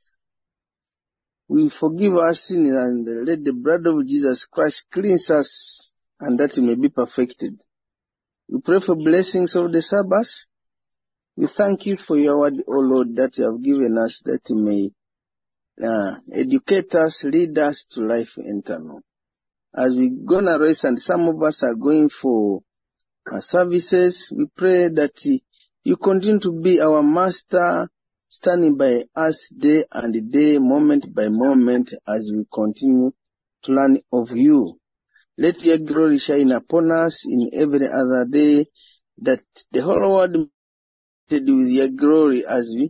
we forgive our sins and let the blood of Jesus Christ cleanse us and that it may be perfected. We pray for blessings of the Sabbath. We thank you for your word, O Lord, that you have given us, that you may uh, educate us, lead us to life eternal. As we go on a race and some of us are going for uh, services, we pray that you, you continue to be our master, standing by us day and day, moment by moment, as we continue to learn of you. Let your glory shine upon us in every other day, that the whole world with your glory as we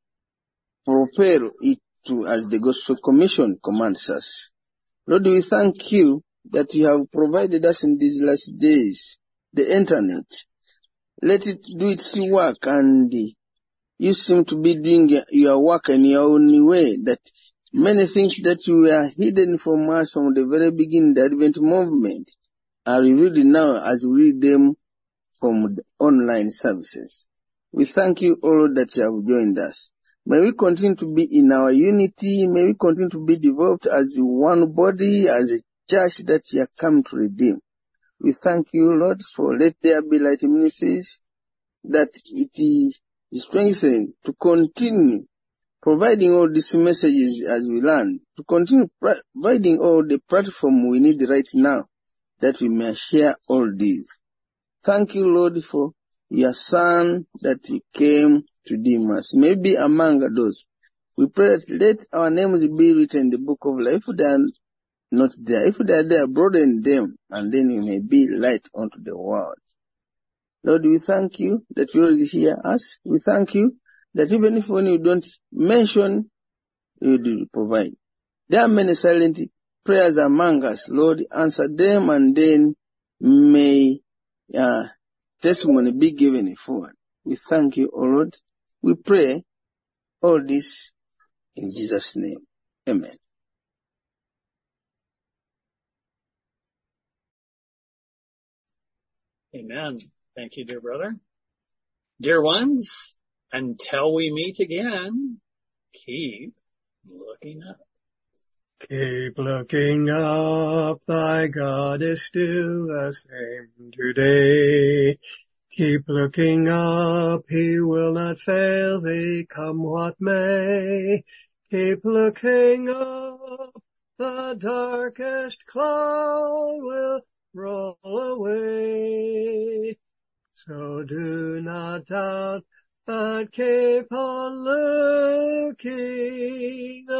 propel it to as the Gospel Commission commands us. Lord, we thank you that you have provided us in these last days the internet. Let it do its work, and you seem to be doing your work in your own way, that many things that were hidden from us from the very beginning, the Advent movement, are revealed now as we read them from the online services. We thank you, all that you have joined us. May we continue to be in our unity. May we continue to be developed as one body, as a church that you have come to redeem. We thank you, Lord, for Let There Be Light Ministries, that it is strengthened to continue providing all these messages as we learn, to continue providing all the platform we need right now, that we may share all these. Thank you, Lord, for your Son that he came to redeem us. Maybe among those, we pray that let our names be written in the book of life. If they are not there, if they are there, broaden them, and then we may be light unto the world. Lord, we thank you that you already hear us. We thank you that even if when you don't mention, you do provide. There are many silent prayers among us. Lord, answer them, and then may uh, testimony be given forward. We thank you, O Lord. We pray all this in Jesus' name. Amen. Amen. Thank you, dear brother. Dear ones, until we meet again, keep looking up. Keep looking up, thy God is still the same today. Keep looking up, he will not fail thee, come what may. Keep looking up, the darkest cloud will roll away. So do not doubt, but keep on looking